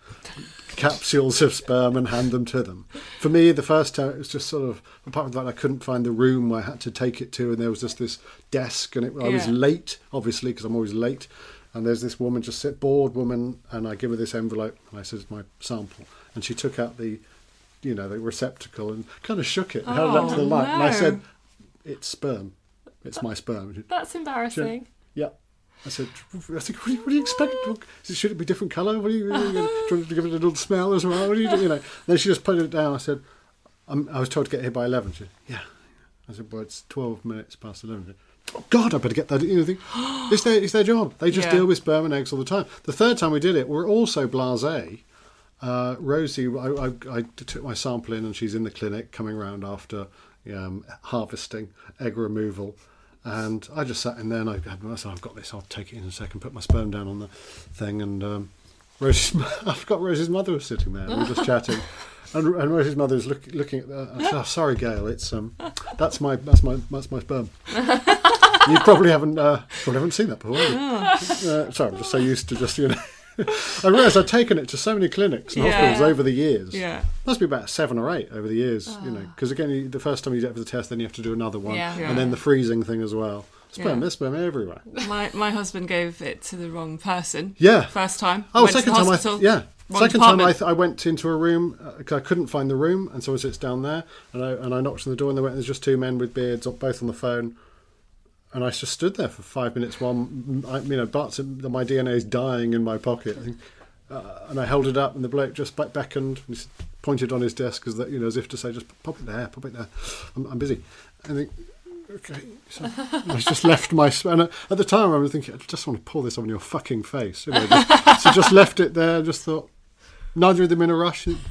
capsules of sperm and hand them to them. For me, the first time it was just sort of, apart from that, I couldn't find the room where I had to take it to, and there was just this desk, and it, I was Yeah. late, obviously, because I'm always late. And there's this woman, just sit, bored woman, and I give her this envelope, and I said, it's my sample. And she took out the, you know, the receptacle and kind of shook it and held it up to the Oh, light. And I no. said, it's sperm. It's my sperm. She- That's embarrassing. yeah. I said, I said, what do you, what do you expect? Should it be different colour? What do you, what are you gonna, do you want to give it a little smell as well? What do you do? You know. Then she just put it down. I said, I'm, I was told to get here by eleven. She said, yeah. I said, well, it's twelve minutes past eleven. She said, oh God, I better get that. You know, think, it's their it's their job. They just Yeah. deal with sperm and eggs all the time. The third time we did it, we're all so blasé. Uh, Rosie, I, I, I took my sample in, and she's in the clinic coming round after um, harvesting, egg removal. And I just sat in there, and I had I said, I've got this, I'll take it in a second, put my sperm down on the thing, and um, Rosie's, I forgot Rosie's mother was sitting there. We were just chatting, and, and Rosie's mother was look, looking at the. I said, oh, sorry, Gail. It's um, that's my that's my that's my sperm. You probably haven't uh, probably haven't seen that before. Have you? Uh, sorry, I'm just so used to just you know. I realised I'd taken it to so many clinics and Yeah. hospitals over the years. Yeah. Must be about seven or eight over the years, you know. Because again, you, the first time you get for the test, then you have to do another one, Yeah. and then the freezing thing as well. Sperm, Yeah. there's sperm everywhere. My my husband gave it to the wrong person. Yeah. First time. Oh, Went to second the time I hospital, th- yeah. wrong Second time I, department. th- I went into a room because I couldn't find the room, and someone sits down there, and I and I knocked on the door, and they went. There's just two men with beards, both on the phone, and I just stood there for five minutes while I, you know, Bart's, my D N A is dying in my pocket, I think, uh, and I held it up, and the bloke just be- beckoned, and he pointed on his desk as that, you know, as if to say, just pop it there, pop it there. I'm, I'm busy. And I think, okay. So I just left my... And at the time I was thinking, I just want to pour this on your fucking face. You know, just, so just left it there, just thought, neither of them in a rush. It's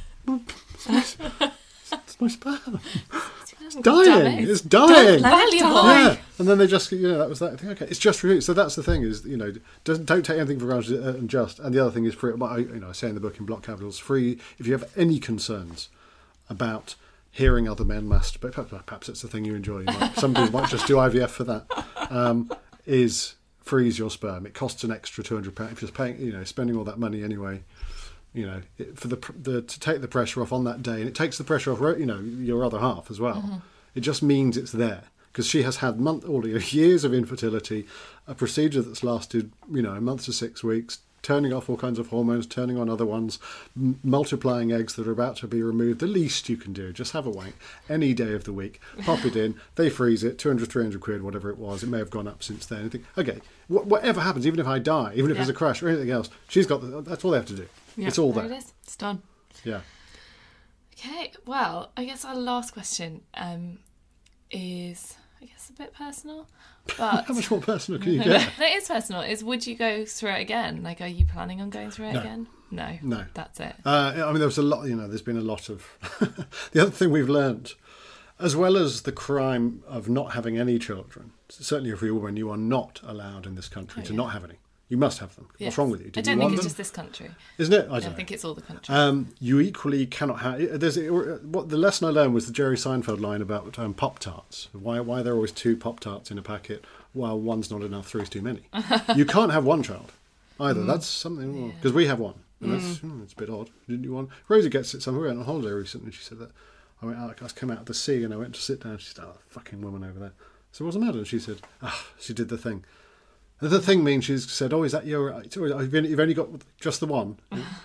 my, it's my sperm. It's dying. It's dying. Valuable. Yeah. And then they just, you know, that was that. I think, okay, it's just for you. So that's the thing is, you know, don't, don't take anything for granted uh, and just. And the other thing is, free, I, you know, I say in the book in block capitals, free, if you have any concerns about hearing other men masturbate, perhaps, perhaps it's the thing you enjoy. You might, some people might just do I V F for that. Um, is freeze your sperm. It costs an extra two hundred pounds if you're paying, you know, spending all that money anyway. You know, it, for the, the to take the pressure off on that day, and it takes the pressure off, you know, your other half as well. Mm-hmm. It just means it's there because she has had month, all years of infertility, a procedure that's lasted, you know, a month to six weeks. Turning off all kinds of hormones, turning on other ones, m- multiplying eggs that are about to be removed. The least you can do, just have a wank any day of the week, pop it in, they freeze it, two hundred, three hundred quid, whatever it was. It may have gone up since then. You think, okay, wh- whatever happens, even if I die, even if Yeah. there's a crash or anything else, she's got, the, that's all they have to do. Yeah. It's all There there. it is. It's done. Yeah. Okay, well, I guess our last question um, is, I guess, a bit personal, but How much more personal can you get? it is personal. Is would you go through it again? Like, are you planning on going through it No. again? No. No. That's it. Uh, I mean, there was a lot, you know, there's been a lot of... the other thing we've learnt, as well as the crime of not having any children, certainly if you're a woman, you are not allowed in this country Oh, to yeah. not have any. You must have them. Yes. What's wrong with you? I Did don't you think want it's them? just this country. Isn't it? I I don't know. think it's all the country. Um, you equally cannot have. There's what the lesson I learned was the Jerry Seinfeld line about um, Pop Tarts. Why why there are always two Pop Tarts in a packet? Well, one's not enough, three's too many. You can't have one child either. That's something because we have one, and that's hmm, it's a bit odd. Didn't you want? Rosie gets it somewhere. We went on holiday recently. And she said that I went out. I came out of the sea and I went to sit down. She said, "Oh, fucking woman over there." So what's the matter? And she said, "Ah, she did the thing." And the thing means she's said, "Oh, is that your? Right? You've only, you've only got just the one."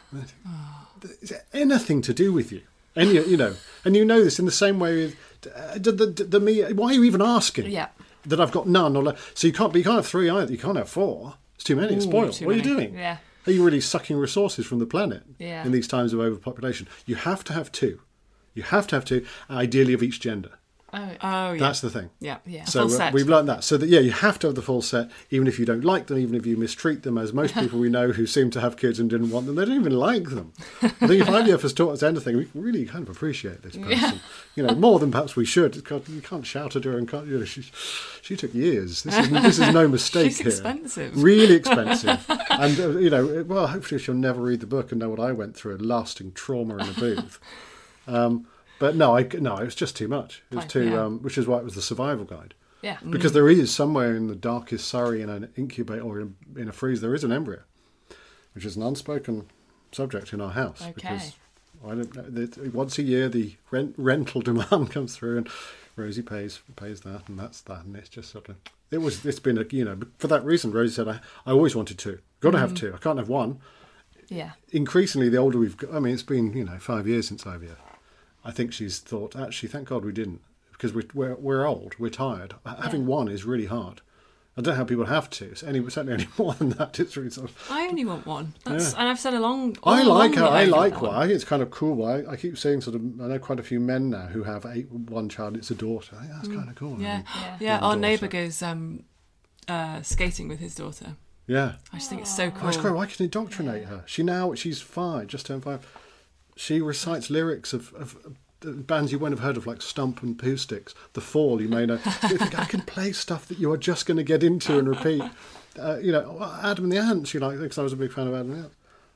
Is it anything to do with you? Any, you know, and you know this in the same way with uh, the, the, the me. Why are you even asking? Yeah. That I've got none, or like, so you can't. But you can't have three either. You can't have four. It's too many. It's Ooh, spoiled. too What are you many. doing? Yeah. Are you really sucking resources from the planet Yeah. in these times of overpopulation? You have to have two. You have to have two, ideally of each gender. Oh, Oh, yeah. That's the thing. yeah. Yeah. So Full uh, set. we've learned that. So that yeah, you have to have the full set, even if you don't like them, even if you mistreat them, as most people we know who seem to have kids and didn't want them, they don't even like them. I think if I V F has taught us anything, we really kind of appreciate this person. Yeah. You know, more than perhaps we should. God, you can't shout at her and can't. You know, she she took years. This is this is no mistake She's here. expensive. Really expensive. And uh, you know, well, hopefully she'll never read the book and know what I went through, a lasting trauma in a booth. Um, But no, I no, it was just too much. It was Fine, too, yeah. um, which is why it was the survival guide. yeah. Because there is somewhere in the darkest Surrey in an incubator or in, in a freeze, there is an embryo, which is an unspoken subject in our house. Okay. Because I don't know. The, once a year, the rent, rental demand comes through, and Rosie pays pays that, and that's that, and it's just sort of it was. It's been a you know for that reason. Rosie said, I, I always wanted two. Got to have two. I can't have one. Yeah. Increasingly, the older we've got, I mean, it's been you know five years since I V F. I think she's thought, actually, thank God we didn't, because we're we're, we're old, we're tired. Having one is really hard. I don't know how people have to. So any, certainly any more than that, it's really sort of... I only want one. That's, Yeah. And I've said along. I all like along her. that I want like one. I think it's kind of cool. I, I keep seeing sort of, I know quite a few men now who have eight, one child, it's a daughter. I think that's kind of cool. I Yeah, mean, yeah. Yeah. Our daughter. neighbour goes um, uh, skating with his daughter. yeah. I just think it's so Oh, cool. it's great. Why can you indoctrinate her? She now, she's five, just turned five. She recites lyrics of, of, of bands you won't have heard of, like Stump and Pooh Sticks, The Fall, you may know. You think, I can play stuff that you are just going to get into and repeat. Uh, you know, Adam and the Ants, you like, because I was a big fan of Adam and the Ants.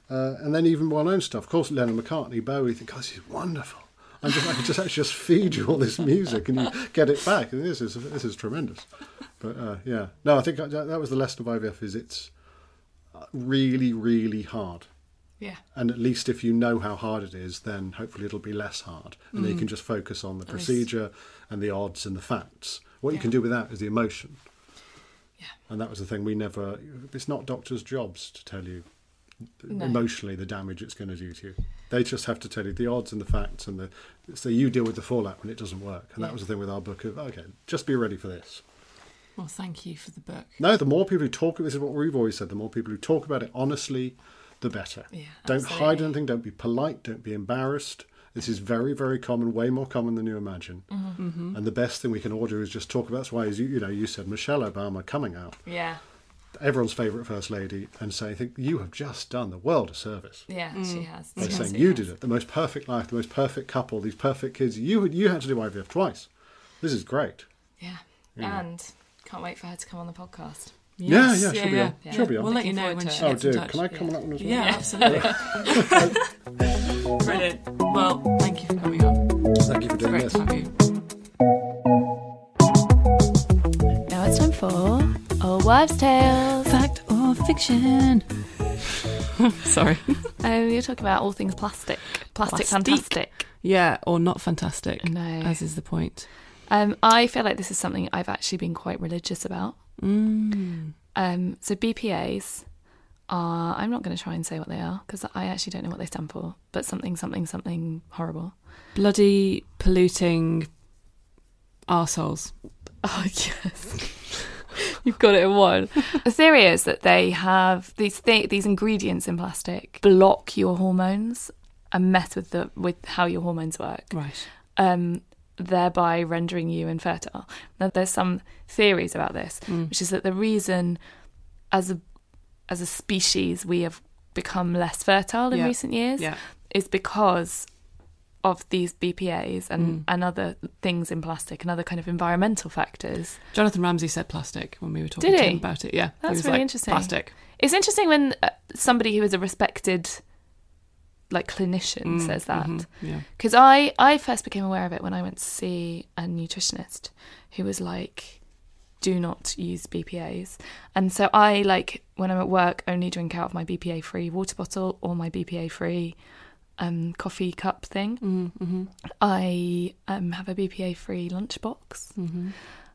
Uh, and then even well-known stuff. Of course, Lennon McCartney, Bowie, you think, oh, this is wonderful. I'm just, I can just actually just feed you all this music and you get it back. And this is this is tremendous. But uh, yeah, no, I think that, that was the lesson of I V F. Is it's really, really hard. Yeah. And at least if you know how hard it is, then hopefully it'll be less hard, and mm. then you can just focus on the at procedure least. And the odds and the facts. What yeah. you can do with that is the emotion. Yeah. And that was the thing we never. It's not doctors' jobs to tell you. No. Emotionally the damage it's going to do to you. They just have to tell you the odds and the facts, and the so you deal with the fallout when it doesn't work. And yeah. that was the thing with our book of okay, just be ready for this. Well, thank you for the book. No, the more people who talk, this is what we've always said, the more people who talk about it honestly, the better. Yeah, don't absolutely. hide anything, don't be polite, don't be embarrassed. This is very, very common, way more common than you imagine. Mm-hmm. Mm-hmm. And the best thing we can all do is just talk about. That's why, as you, you know, you said Michelle Obama coming out. Yeah. Everyone's favourite First Lady, and saying, think, you have just done the world a service. Yeah, mm. she has. By she saying, has, you has. did it, the most perfect life, the most perfect couple, these perfect kids. You you had to do I V F twice. This is great. Yeah, yeah. and can't wait for her to come on the podcast. Yes. Yeah, yeah, she'll yeah, be yeah. on. Yeah. She'll be on. We'll let you know when she Oh, gets in dear, touch. can I come yeah. on that one as well? Yeah, absolutely. Brilliant. Well, thank you for coming on. Thank you for doing Great this. to have you. Now it's time for Old Wives' Tales. Fact or fiction? Sorry. Um, you're talking about all things plastic. Plastic, Plastic. fantastic. Yeah, or not fantastic. No. As is the point. Um, I feel like this is something I've actually been quite religious about. Mm. Um, so B P As are, I'm not going to try and say what they are because I actually don't know what they stand for, but something, something, something horrible. Bloody polluting arseholes. Oh, yes. You've got it in one. The theory is that they have these th- these ingredients in plastic block your hormones and mess with the with how your hormones work. Right. Um, thereby rendering you infertile. Now, there's some theories about this, mm. which is that the reason, as a as a species, we have become less fertile in yeah. recent years, yeah. is because of these B P As and, mm. and other things in plastic and other kind of environmental factors. Jonathan Ramsey said plastic when we were talking Did to he? him about it. Yeah, That's he was really like, interesting. Plastic. It's interesting when uh, somebody who is a respected like clinician Mm, says that. Mm-hmm, yeah. Because I, I first became aware of it when I went to see a nutritionist who was like, do not use B P As. And so I, like, when I'm at work, only drink out of my B P A-free water bottle or my B P A-free um, coffee cup thing. Mm-hmm. I um, have a B P A-free lunchbox. Mm-hmm.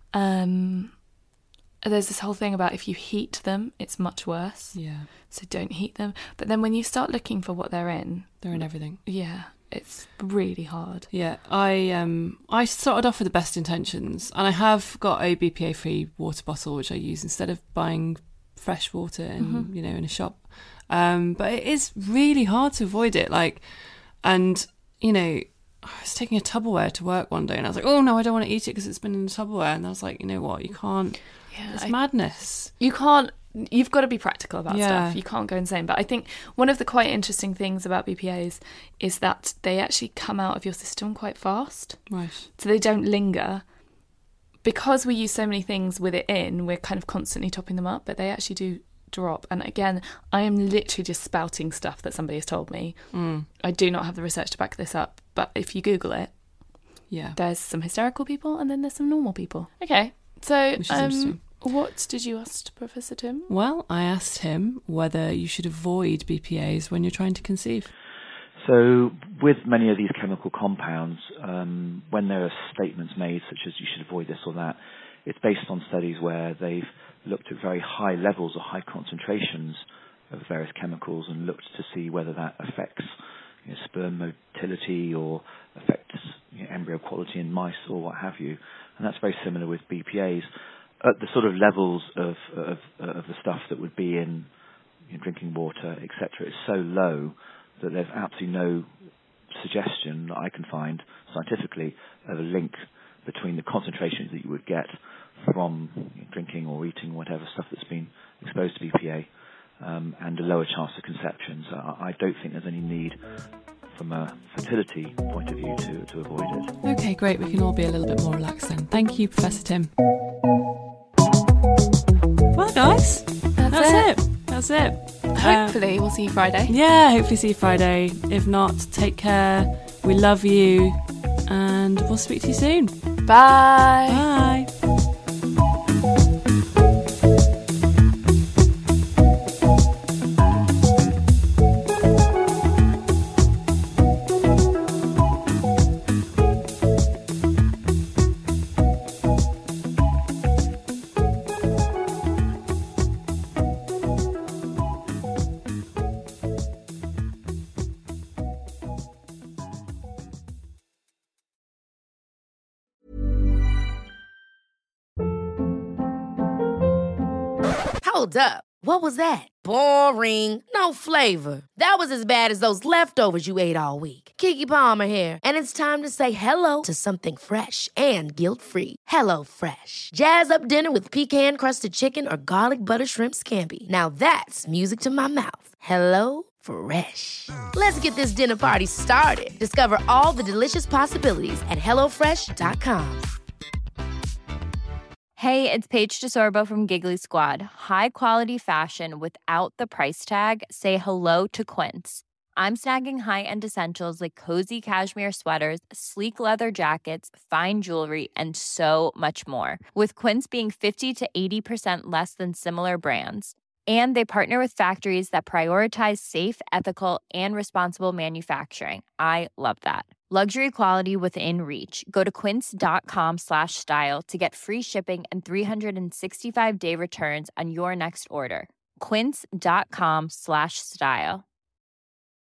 Um, there's this whole thing about if you heat them, it's much worse. Yeah. So don't heat them. But then when you start looking for what they're in... They're in everything. Yeah, it's really hard. Yeah, I um I started off with the best intentions, and I have got a B P A-free water bottle which I use instead of buying fresh water in Mm-hmm. you know in a shop. Um, but it is really hard to avoid it. Like, and you know, I was taking a Tupperware to work one day, and I was like, oh no, I don't want to eat it because it's been in a Tupperware. And I was like, you know what, you can't. Yeah, it's I- madness. You can't... You've got to be practical about Yeah. stuff. You can't go insane. But I think one of the quite interesting things about B P As is that they actually come out of your system quite fast. Right. So they don't linger. Because we use so many things with it in, we're kind of constantly topping them up, but they actually do drop. And again, I am literally just spouting stuff that somebody has told me. Mm. I do not have the research to back this up. But if you Google it, Yeah. there's some hysterical people and then there's some normal people. Okay. So Which is um, interesting. what did you ask Professor Tim? Well, I asked him whether you should avoid B P As when you're trying to conceive. So with many of these chemical compounds, um, when there are statements made such as you should avoid this or that, it's based on studies where they've looked at very high levels or high concentrations of various chemicals and looked to see whether that affects you know, sperm motility or affects you know, embryo quality in mice or what have you. And that's very similar with B P As. At the sort of levels of, of, of the stuff that would be in you know, drinking water, et cetera, is so low that there's absolutely no suggestion that I can find scientifically of a link between the concentrations that you would get from you know, drinking or eating whatever stuff that's been exposed to B P A um, and a lower chance of conception. So I, I don't think there's any need from a fertility point of view to, to avoid it. Okay, great. We can all be a little bit more relaxed then. Thank you, Professor Tim. Well, guys, That's, that's it. it. That's it. Hopefully, uh, we'll see you Friday. Yeah, hopefully see you Friday. If not, take care. We love you. And we'll speak to you soon. Bye. Bye. Hold up. What was that? Boring. No flavor. That was as bad as those leftovers you ate all week. Keke Palmer here, and it's time to say hello to something fresh and guilt-free. Hello Fresh. Jazz up dinner with pecan-crusted chicken or garlic butter shrimp scampi. Now that's music to my mouth. Hello Fresh. Let's get this dinner party started. Discover all the delicious possibilities at hello fresh dot com. Hey, it's Paige DeSorbo from Giggly Squad. High quality fashion without the price tag. Say hello to Quince. I'm snagging high-end essentials like cozy cashmere sweaters, sleek leather jackets, fine jewelry, and so much more. With Quince being fifty to eighty percent less than similar brands. And they partner with factories that prioritize safe, ethical, and responsible manufacturing. I love that. Luxury quality within reach. Go to quince.com slash style to get free shipping and three sixty-five day returns on your next order. Quince.com slash style.